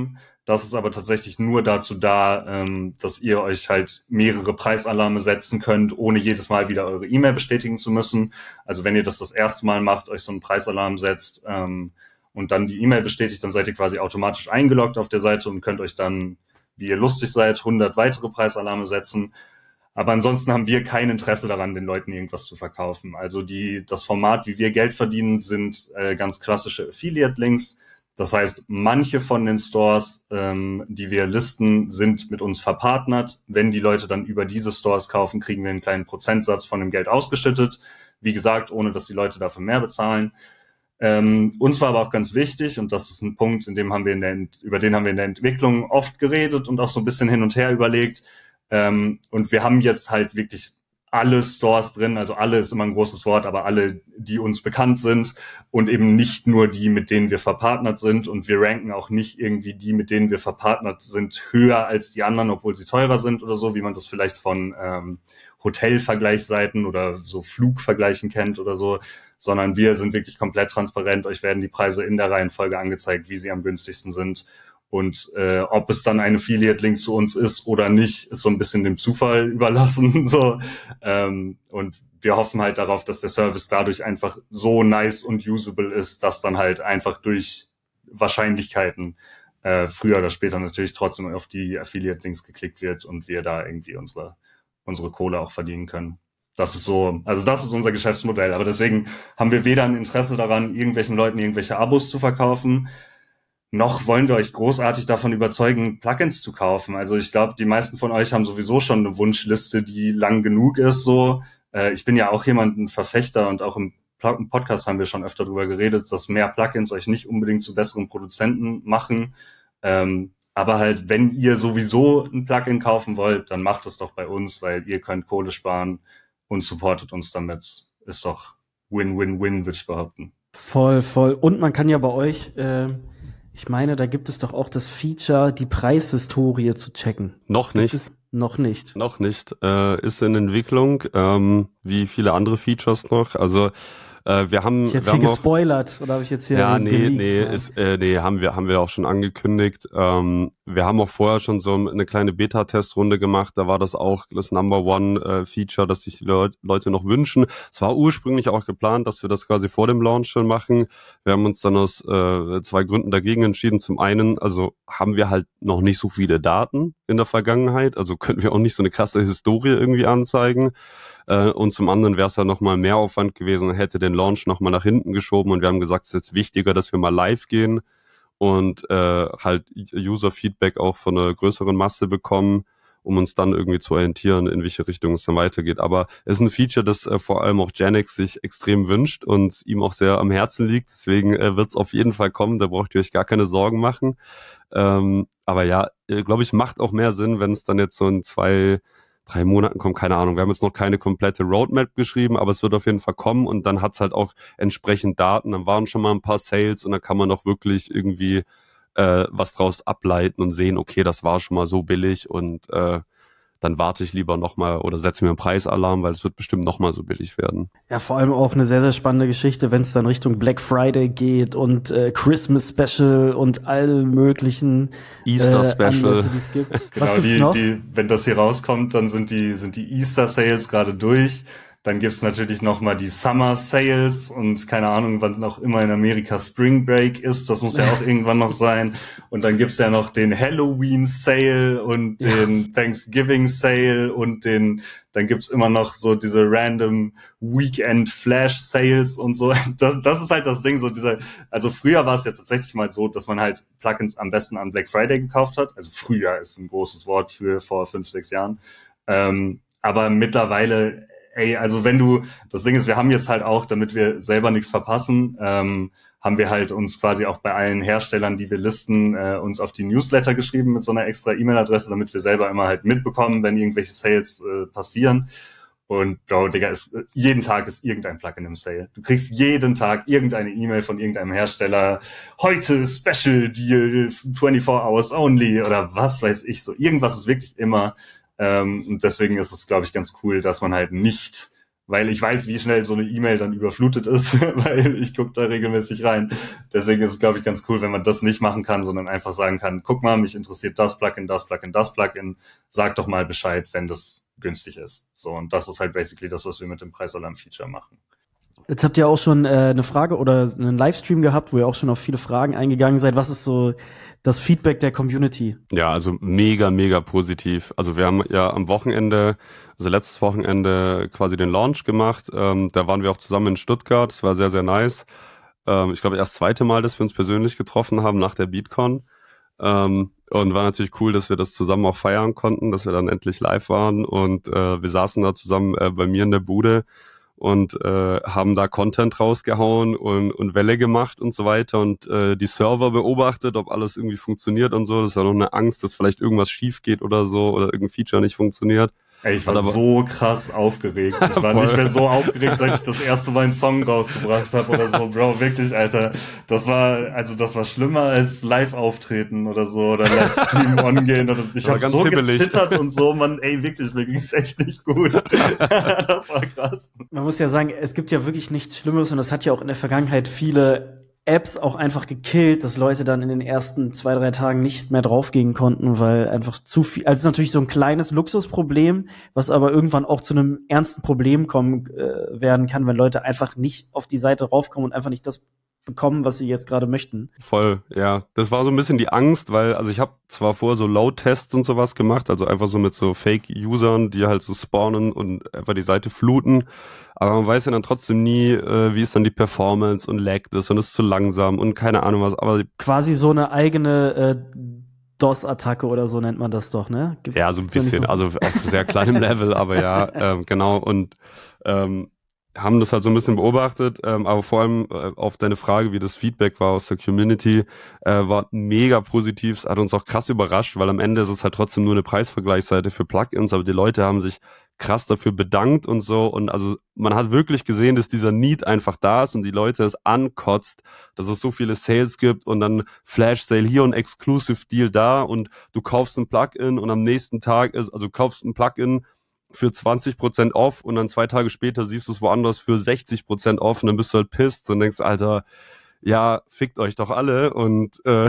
Das ist aber tatsächlich nur dazu da, ähm, dass ihr euch halt mehrere Preisalarme setzen könnt, ohne jedes Mal wieder eure E-Mail bestätigen zu müssen. Also wenn ihr das das erste Mal macht, euch so einen Preisalarm setzt ähm, und dann die E-Mail bestätigt, dann seid ihr quasi automatisch eingeloggt auf der Seite und könnt euch dann, wie ihr lustig seid, hundert weitere Preisalarme setzen. Aber ansonsten haben wir kein Interesse daran, den Leuten irgendwas zu verkaufen. Also die das Format, wie wir Geld verdienen, sind äh, ganz klassische Affiliate-Links. Das heißt, manche von den Stores, ähm, die wir listen, sind mit uns verpartnert. Wenn die Leute dann über diese Stores kaufen, kriegen wir einen kleinen Prozentsatz von dem Geld ausgeschüttet. Wie gesagt, ohne dass die Leute dafür mehr bezahlen. Ähm, uns war aber auch ganz wichtig, und das ist ein Punkt, in dem haben wir in der, über den haben wir in der Entwicklung oft geredet und auch so ein bisschen hin und her überlegt. Ähm, und wir haben jetzt halt wirklich alle Stores drin, also alle ist immer ein großes Wort, aber alle, die uns bekannt sind und eben nicht nur die, mit denen wir verpartnert sind, und wir ranken auch nicht irgendwie die, mit denen wir verpartnert sind, höher als die anderen, obwohl sie teurer sind oder so, wie man das vielleicht von ähm, Hotelvergleichsseiten oder so Flugvergleichen kennt oder so, sondern wir sind wirklich komplett transparent. Euch werden die Preise in der Reihenfolge angezeigt, wie sie am günstigsten sind. Und äh, ob es dann ein Affiliate-Link zu uns ist oder nicht, ist so ein bisschen dem Zufall überlassen. So ähm, Und wir hoffen halt darauf, dass der Service dadurch einfach so nice und usable ist, dass dann halt einfach durch Wahrscheinlichkeiten äh, früher oder später natürlich trotzdem auf die Affiliate-Links geklickt wird und wir da irgendwie unsere unsere Kohle auch verdienen können. Das ist so, also das ist unser Geschäftsmodell. Aber deswegen haben wir weder ein Interesse daran, irgendwelchen Leuten irgendwelche Abos zu verkaufen, noch wollen wir euch großartig davon überzeugen, Plugins zu kaufen. Also ich glaube, die meisten von euch haben sowieso schon eine Wunschliste, die lang genug ist. So, äh, ich bin ja auch jemand, ein Verfechter, und auch im Podcast haben wir schon öfter darüber geredet, dass mehr Plugins euch nicht unbedingt zu besseren Produzenten machen. Ähm, aber halt, wenn ihr sowieso ein Plugin kaufen wollt, dann macht es doch bei uns, weil ihr könnt Kohle sparen und supportet uns damit. Ist doch Win-Win-Win, würde ich behaupten. Voll, voll. Und man kann ja bei euch... Äh Ich meine, da gibt es doch auch das Feature, die Preishistorie zu checken. Noch nicht. Gibt es noch nicht. Noch nicht. Äh, ist in Entwicklung, ähm, wie viele andere Features noch. Also äh, wir haben... Ich jetzt wir hier haben gespoilert, oder habe ich jetzt hier... Ja, nee, geleakt, nee, ja. ist, äh, nee, haben wir, haben wir auch schon angekündigt. Ähm, wir haben auch vorher schon so eine kleine Beta-Testrunde gemacht. Da war das auch das Number One äh, Feature, das sich die Leut- Leute noch wünschen. Es war ursprünglich auch geplant, dass wir das quasi vor dem Launch schon machen. Wir haben uns dann aus äh, zwei Gründen dagegen entschieden. Zum einen, also haben wir halt noch nicht so viele Daten in der Vergangenheit. Also können wir auch nicht so eine krasse Historie irgendwie anzeigen. Äh, und zum anderen wäre es ja nochmal mehr Aufwand gewesen und hätte den Launch nochmal nach hinten geschoben. Und wir haben gesagt, es ist jetzt wichtiger, dass wir mal live gehen und äh, halt User-Feedback auch von einer größeren Masse bekommen, um uns dann irgendwie zu orientieren, in welche Richtung es dann weitergeht. Aber es ist ein Feature, das äh, vor allem auch Janix sich extrem wünscht und ihm auch sehr am Herzen liegt. Deswegen äh, wird es auf jeden Fall kommen, da braucht ihr euch gar keine Sorgen machen. Ähm, aber ja, äh, glaube ich, macht auch mehr Sinn, wenn es dann jetzt so in zwei, drei Monaten kommt, keine Ahnung. Wir haben jetzt noch keine komplette Roadmap geschrieben, aber es wird auf jeden Fall kommen, und dann hat's halt auch entsprechend Daten. Dann waren schon mal ein paar Sales und dann kann man auch wirklich irgendwie äh, was draus ableiten und sehen, okay, das war schon mal so billig, und äh, dann warte ich lieber nochmal oder setze mir einen Preisalarm, weil es wird bestimmt nochmal so billig werden. Ja, vor allem auch eine sehr, sehr spannende Geschichte, wenn es dann Richtung Black Friday geht und äh, Christmas Special und all möglichen Easter äh, Special, Anlässe, die es gibt. Genau, Was gibt's die, noch? die, wenn das hier rauskommt, dann sind die, sind die Easter Sales gerade durch. Dann gibt's natürlich noch mal die Summer Sales und keine Ahnung, wann auch immer in Amerika Spring Break ist. Das muss ja auch irgendwann noch sein. Und dann gibt's ja noch den Halloween Sale und den Thanksgiving Sale und den, dann gibt's immer noch so diese random Weekend Flash Sales und so. Das, das ist halt das Ding, so dieser, also früher war es ja tatsächlich mal so, dass man halt Plugins am besten an Black Friday gekauft hat. Also früher ist ein großes Wort für vor fünf, sechs Jahren. Ähm, aber mittlerweile, ey, also wenn du, das Ding ist, wir haben jetzt halt auch, damit wir selber nichts verpassen, ähm, haben wir halt uns quasi auch bei allen Herstellern, die wir listen, äh, uns auf die Newsletter geschrieben mit so einer extra E-Mail-Adresse, damit wir selber immer halt mitbekommen, wenn irgendwelche Sales äh, passieren. Und Bro, Digga, ist, jeden Tag ist irgendein Plugin im Sale. Du kriegst jeden Tag irgendeine E-Mail von irgendeinem Hersteller. Heute Special Deal, vierundzwanzig Hours only oder was weiß ich so. Irgendwas ist wirklich immer. Ähm, und deswegen ist es, glaube ich, ganz cool, dass man halt nicht weil ich weiß, wie schnell so eine E-Mail dann überflutet ist, weil ich gucke da regelmäßig rein. Deswegen ist es, glaube ich, ganz cool, wenn man das nicht machen kann, sondern einfach sagen kann, guck mal, mich interessiert das Plugin, das Plugin, das Plugin, sag doch mal Bescheid, wenn das günstig ist. So, und das ist halt basically das, was wir mit dem Preisalarm-Feature machen. Jetzt habt ihr auch schon äh, eine Frage oder einen Livestream gehabt, wo ihr auch schon auf viele Fragen eingegangen seid. Was ist so das Feedback der Community? Ja, also mega, mega positiv. Also wir haben ja am Wochenende, also letztes Wochenende quasi den Launch gemacht. Ähm, da waren wir auch zusammen in Stuttgart. Das war sehr, sehr nice. Ähm, ich glaube, erst das zweite Mal, dass wir uns persönlich getroffen haben nach der BeatCon. Ähm, und war natürlich cool, dass wir das zusammen auch feiern konnten, dass wir dann endlich live waren. Und äh, wir saßen da zusammen äh, bei mir in der Bude und äh, haben da Content rausgehauen und, und Welle gemacht und so weiter und äh, die Server beobachtet, ob alles irgendwie funktioniert und so. Das war noch eine Angst, dass vielleicht irgendwas schief geht oder so oder irgendein Feature nicht funktioniert. Ey, ich war aber so krass aufgeregt. Ich war nicht mehr so aufgeregt, seit ich das erste Mal einen Song rausgebracht habe oder so. Bro, wirklich, Alter. Das war, also das war schlimmer als Live-Auftreten oder so oder Livestream on-gehen. Oder so. Ich habe so hibbelig. gezittert und so, man, ey, wirklich, mir ging's echt nicht gut. Das war krass. Man muss ja sagen, es gibt ja wirklich nichts Schlimmes und das hat ja auch in der Vergangenheit viele Apps auch einfach gekillt, dass Leute dann in den ersten zwei, drei Tagen nicht mehr draufgehen konnten, weil einfach zu viel, also es ist natürlich so ein kleines Luxusproblem, was aber irgendwann auch zu einem ernsten Problem kommen äh, werden kann, wenn Leute einfach nicht auf die Seite raufkommen und einfach nicht das bekommen, was sie jetzt gerade möchten. Voll, ja. Das war so ein bisschen die Angst, weil, also ich habe zwar vorher so Load-Tests und sowas gemacht, also einfach so mit so Fake-Usern, die halt so spawnen und einfach die Seite fluten, aber man weiß ja dann trotzdem nie, äh, wie ist dann die Performance und laggt es und ist zu langsam und keine Ahnung was, aber quasi so eine eigene äh, DOS-Attacke oder so nennt man das doch, ne? Gibt, ja, so ein bisschen, so? Also auf sehr kleinem Level, aber ja, ähm, genau und ähm, haben das halt so ein bisschen beobachtet, ähm, aber vor allem äh, auf deine Frage, wie das Feedback war aus der Community, äh, war mega positiv, es hat uns auch krass überrascht, weil am Ende ist es halt trotzdem nur eine Preisvergleichsseite für Plugins, aber die Leute haben sich krass dafür bedankt und so und also man hat wirklich gesehen, dass dieser Need einfach da ist und die Leute es ankotzt, dass es so viele Sales gibt und dann Flash Sale hier und Exclusive Deal da und du kaufst ein Plugin und am nächsten Tag ist, also du kaufst ein Plugin für zwanzig Prozent off und dann zwei Tage später siehst du es woanders für sechzig Prozent off und dann bist du halt pisst und denkst, Alter, ja, fickt euch doch alle und äh,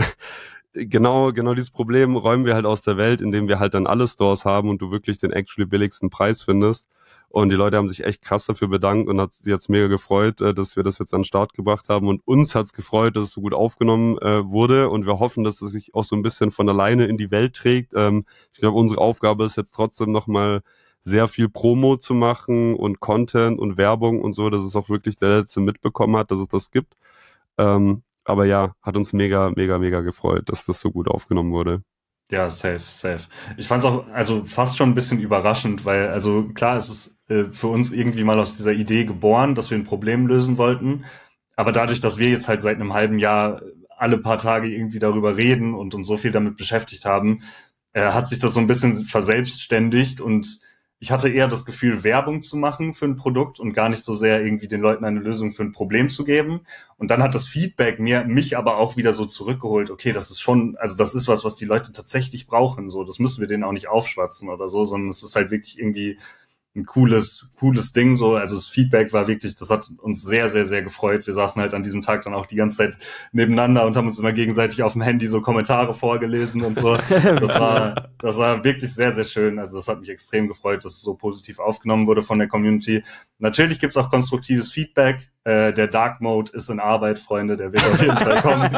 genau genau dieses Problem räumen wir halt aus der Welt, indem wir halt dann alle Stores haben und du wirklich den actually billigsten Preis findest und die Leute haben sich echt krass dafür bedankt und hat sich jetzt mega gefreut, dass wir das jetzt an den Start gebracht haben und uns hat's gefreut, dass es so gut aufgenommen äh, wurde und wir hoffen, dass es sich auch so ein bisschen von alleine in die Welt trägt. Ähm, ich glaube, unsere Aufgabe ist jetzt trotzdem nochmal sehr viel Promo zu machen und Content und Werbung und so, dass es auch wirklich der Letzte mitbekommen hat, dass es das gibt. Ähm, aber ja, hat uns mega, mega, mega gefreut, dass das so gut aufgenommen wurde. Ja, safe, safe. Ich fand's auch, also fast schon ein bisschen überraschend, weil, also klar, es ist äh, für uns irgendwie mal aus dieser Idee geboren, dass wir ein Problem lösen wollten. Aber dadurch, dass wir jetzt halt seit einem halben Jahr alle paar Tage irgendwie darüber reden und uns so viel damit beschäftigt haben, äh, hat sich das so ein bisschen verselbstständigt und ich hatte eher das Gefühl, Werbung zu machen für ein Produkt und gar nicht so sehr irgendwie den Leuten eine Lösung für ein Problem zu geben. Und dann hat das Feedback mir, mich aber auch wieder so zurückgeholt. Okay, das ist schon, also das ist was, was die Leute tatsächlich brauchen. So, das müssen wir denen auch nicht aufschwatzen oder so, sondern es ist halt wirklich irgendwie ein cooles, cooles Ding, so. Also das Feedback war wirklich, das hat uns sehr, sehr, sehr gefreut. Wir saßen halt an diesem Tag dann auch die ganze Zeit nebeneinander und haben uns immer gegenseitig auf dem Handy so Kommentare vorgelesen und so. Das war, das war wirklich sehr, sehr schön. Also das hat mich extrem gefreut, dass es so positiv aufgenommen wurde von der Community. Natürlich gibt's auch konstruktives Feedback. Äh, der Dark Mode ist in Arbeit, Freunde, der wird auf jeden Fall kommen.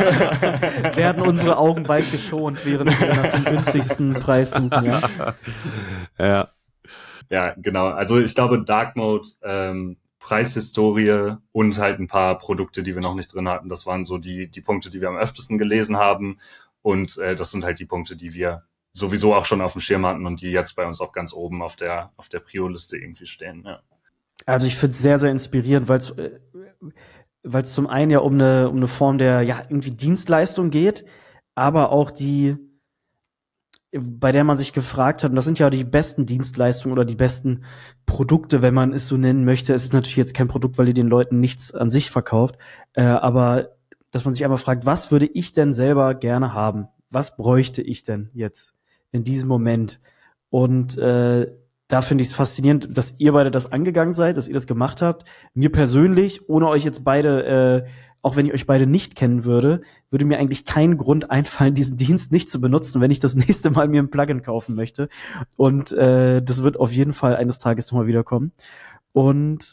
Werden unsere Augen bald geschont, während wir nach dem günstigsten Preis suchen, ja? Ja. Ja, genau. Also ich glaube, Dark Mode, ähm, Preishistorie und halt ein paar Produkte, die wir noch nicht drin hatten, das waren so die die Punkte, die wir am öftesten gelesen haben. Und äh, das sind halt die Punkte, die wir sowieso auch schon auf dem Schirm hatten und die jetzt bei uns auch ganz oben auf der auf der Prio-Liste irgendwie stehen. Ja. Also ich finde es sehr, sehr inspirierend, weil es weil es zum einen ja um eine um eine Form der ja irgendwie Dienstleistung geht, aber auch die bei der man sich gefragt hat, und das sind ja die besten Dienstleistungen oder die besten Produkte, wenn man es so nennen möchte. Es ist natürlich jetzt kein Produkt, weil ihr den Leuten nichts an sich verkauft, äh, aber dass man sich einmal fragt, was würde ich denn selber gerne haben? Was bräuchte ich denn jetzt in diesem Moment? Und äh, da finde ich es faszinierend, dass ihr beide das angegangen seid, dass ihr das gemacht habt. Mir persönlich, ohne euch jetzt beide, äh, auch wenn ich euch beide nicht kennen würde, würde mir eigentlich kein Grund einfallen, diesen Dienst nicht zu benutzen, wenn ich das nächste Mal mir ein Plugin kaufen möchte. Und äh, das wird auf jeden Fall eines Tages nochmal wiederkommen. Und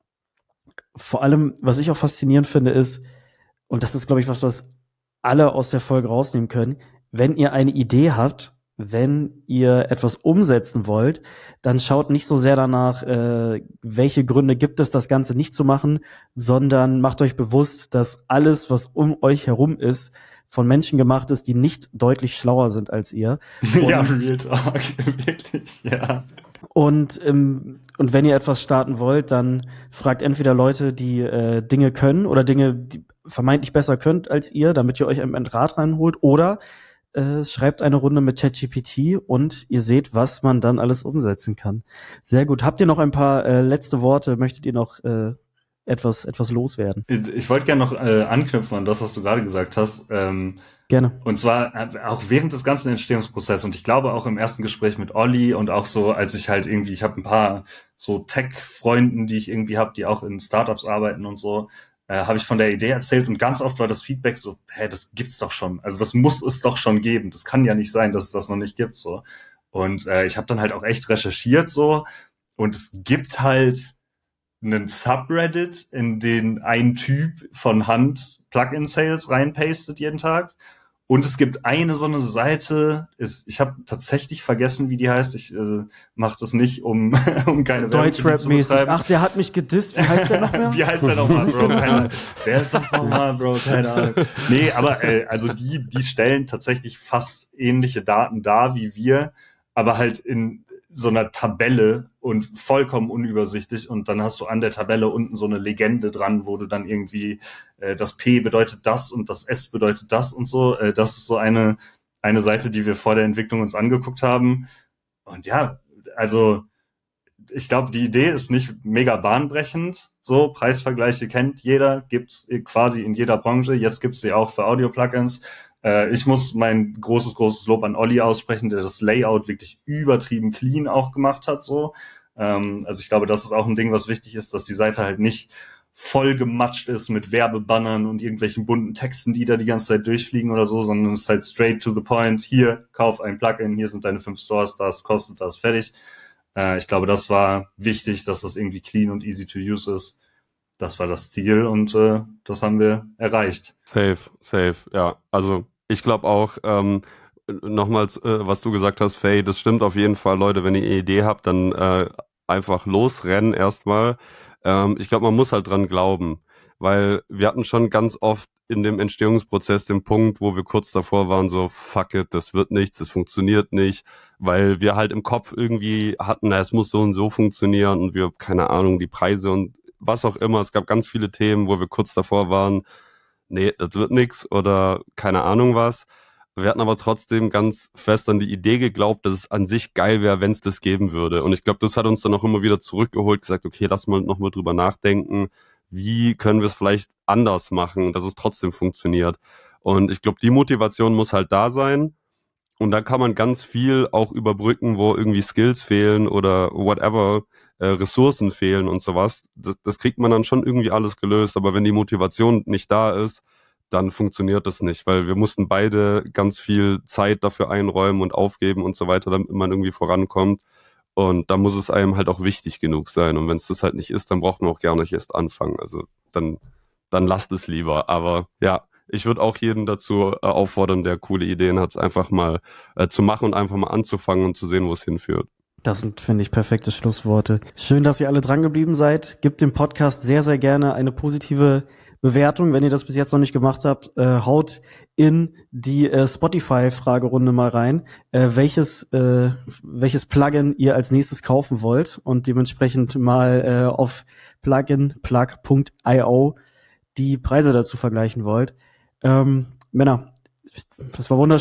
vor allem, was ich auch faszinierend finde, ist, und das ist, glaube ich, was, was alle aus der Folge rausnehmen können, wenn ihr eine Idee habt, wenn ihr etwas umsetzen wollt, dann schaut nicht so sehr danach, äh, welche Gründe gibt es, das Ganze nicht zu machen, sondern macht euch bewusst, dass alles, was um euch herum ist, von Menschen gemacht ist, die nicht deutlich schlauer sind als ihr. Und, ja, Real Talk, wirklich, ja. Und, ähm, und wenn ihr etwas starten wollt, dann fragt entweder Leute, die äh, Dinge können oder Dinge, die vermeintlich besser könnt als ihr, damit ihr euch einen Rat reinholt, oder Äh, schreibt eine Runde mit ChatGPT und ihr seht, was man dann alles umsetzen kann. Sehr gut. Habt ihr noch ein paar äh, letzte Worte? Möchtet ihr noch äh, etwas etwas loswerden? Ich, ich wollte gerne noch äh, anknüpfen an das, was du gerade gesagt hast. Ähm, gerne. Und zwar auch während des ganzen Entstehungsprozesses und ich glaube auch im ersten Gespräch mit Olli und auch so, als ich halt irgendwie, ich habe ein paar so Tech-Freunden, die ich irgendwie habe, die auch in Startups arbeiten und so, Äh, habe ich von der Idee erzählt und ganz oft war das Feedback so, hä, das gibt's doch schon. Also das muss es doch schon geben. Das kann ja nicht sein, dass es das noch nicht gibt. So. Und äh, ich habe dann halt auch echt recherchiert so und es gibt halt einen Subreddit, in den ein Typ von Hand Plugin-Sales reinpastet jeden Tag. Und es gibt eine so eine Seite, ist, ich habe tatsächlich vergessen, wie die heißt. Ich äh, mache das nicht, um um keine Werbung zu betreiben. Ach, der hat mich gedisst. Wie heißt der nochmal? Wie heißt der nochmal, Bro? Keine Ahnung. Wer ist das nochmal, Bro? Keine Ahnung. Nee, aber äh, also die die stellen tatsächlich fast ähnliche Daten dar wie wir, aber halt in so einer Tabelle und vollkommen unübersichtlich und dann hast du an der Tabelle unten so eine Legende dran, wo du dann irgendwie äh, das P bedeutet das und das S bedeutet das und so. Äh, das ist so eine eine Seite, die wir vor der Entwicklung uns angeguckt haben. Und ja, also ich glaube, die Idee ist nicht mega bahnbrechend. So, Preisvergleiche kennt jeder, gibt's quasi in jeder Branche. Jetzt gibt's sie auch für Audio-Plugins. Äh, ich muss mein großes, großes Lob an Olli aussprechen, der das Layout wirklich übertrieben clean auch gemacht hat. So, ähm, also ich glaube, das ist auch ein Ding, was wichtig ist, dass die Seite halt nicht voll gematscht ist mit Werbebannern und irgendwelchen bunten Texten, die da die ganze Zeit durchfliegen oder so, sondern es ist halt straight to the point. Hier, kauf ein Plugin, hier sind deine fünf Stores, das kostet das, fertig. Äh, ich glaube, das war wichtig, dass das irgendwie clean und easy to use ist. Das war das Ziel und äh, das haben wir erreicht. Safe, safe, ja. Also ich glaube auch, ähm, nochmals, äh, was du gesagt hast, Faye, das stimmt auf jeden Fall, Leute, wenn ihr eine Idee habt, dann äh, einfach losrennen erstmal. Ähm, ich glaube, man muss halt dran glauben, weil wir hatten schon ganz oft in dem Entstehungsprozess den Punkt, wo wir kurz davor waren, so fuck it, das wird nichts, das funktioniert nicht, weil wir halt im Kopf irgendwie hatten, na, es muss so und so funktionieren und wir, keine Ahnung, die Preise und was auch immer. Es gab ganz viele Themen, wo wir kurz davor waren, nee, das wird nix oder keine Ahnung was. Wir hatten aber trotzdem ganz fest an die Idee geglaubt, dass es an sich geil wäre, wenn es das geben würde. Und ich glaube, das hat uns dann auch immer wieder zurückgeholt, gesagt, okay, lass mal noch mal drüber nachdenken, wie können wir es vielleicht anders machen, dass es trotzdem funktioniert. Und ich glaube, die Motivation muss halt da sein. Und da kann man ganz viel auch überbrücken, wo irgendwie Skills fehlen oder whatever, äh, Ressourcen fehlen und sowas. Das, das kriegt man dann schon irgendwie alles gelöst. Aber wenn die Motivation nicht da ist, dann funktioniert das nicht, weil wir mussten beide ganz viel Zeit dafür einräumen und aufgeben und so weiter, damit man irgendwie vorankommt. Und da muss es einem halt auch wichtig genug sein. Und wenn es das halt nicht ist, dann braucht man auch gar nicht erst anfangen. Also dann, dann lasst es lieber. Aber ja, ich würde auch jeden dazu äh, auffordern, der coole Ideen hat, es einfach mal äh, zu machen und einfach mal anzufangen und zu sehen, wo es hinführt. Das sind, finde ich, perfekte Schlussworte. Schön, dass ihr alle dran geblieben seid. Gebt dem Podcast sehr, sehr gerne eine positive Bewertung, wenn ihr das bis jetzt noch nicht gemacht habt. Äh, haut in die äh, Spotify-Fragerunde mal rein, äh, welches äh, welches Plugin ihr als nächstes kaufen wollt und dementsprechend mal äh, auf pluginplug punkt io die Preise dazu vergleichen wollt. Ähm, Männer, das war wunderschön.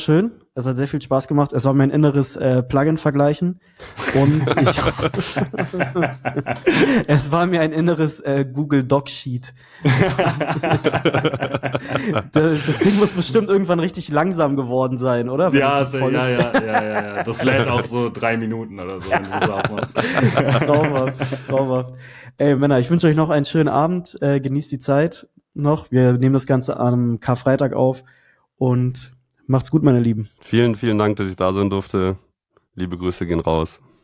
Es hat sehr viel Spaß gemacht. Es war mein inneres äh, Plugin-Vergleichen. Und ich es war mir ein inneres äh, Google Doc-Sheet. das, das Ding muss bestimmt irgendwann richtig langsam geworden sein, oder? Wenn ja, so ja, ja, ja, ja, ja. Das lädt auch so drei Minuten oder so, wenn du das auch machst. Traumhaft, traumhaft. Ey, Männer, ich wünsche euch noch einen schönen Abend. Äh, genießt die Zeit noch. Wir nehmen das Ganze am Karfreitag auf und macht's gut, meine Lieben. Vielen, vielen Dank, dass ich da sein durfte. Liebe Grüße gehen raus.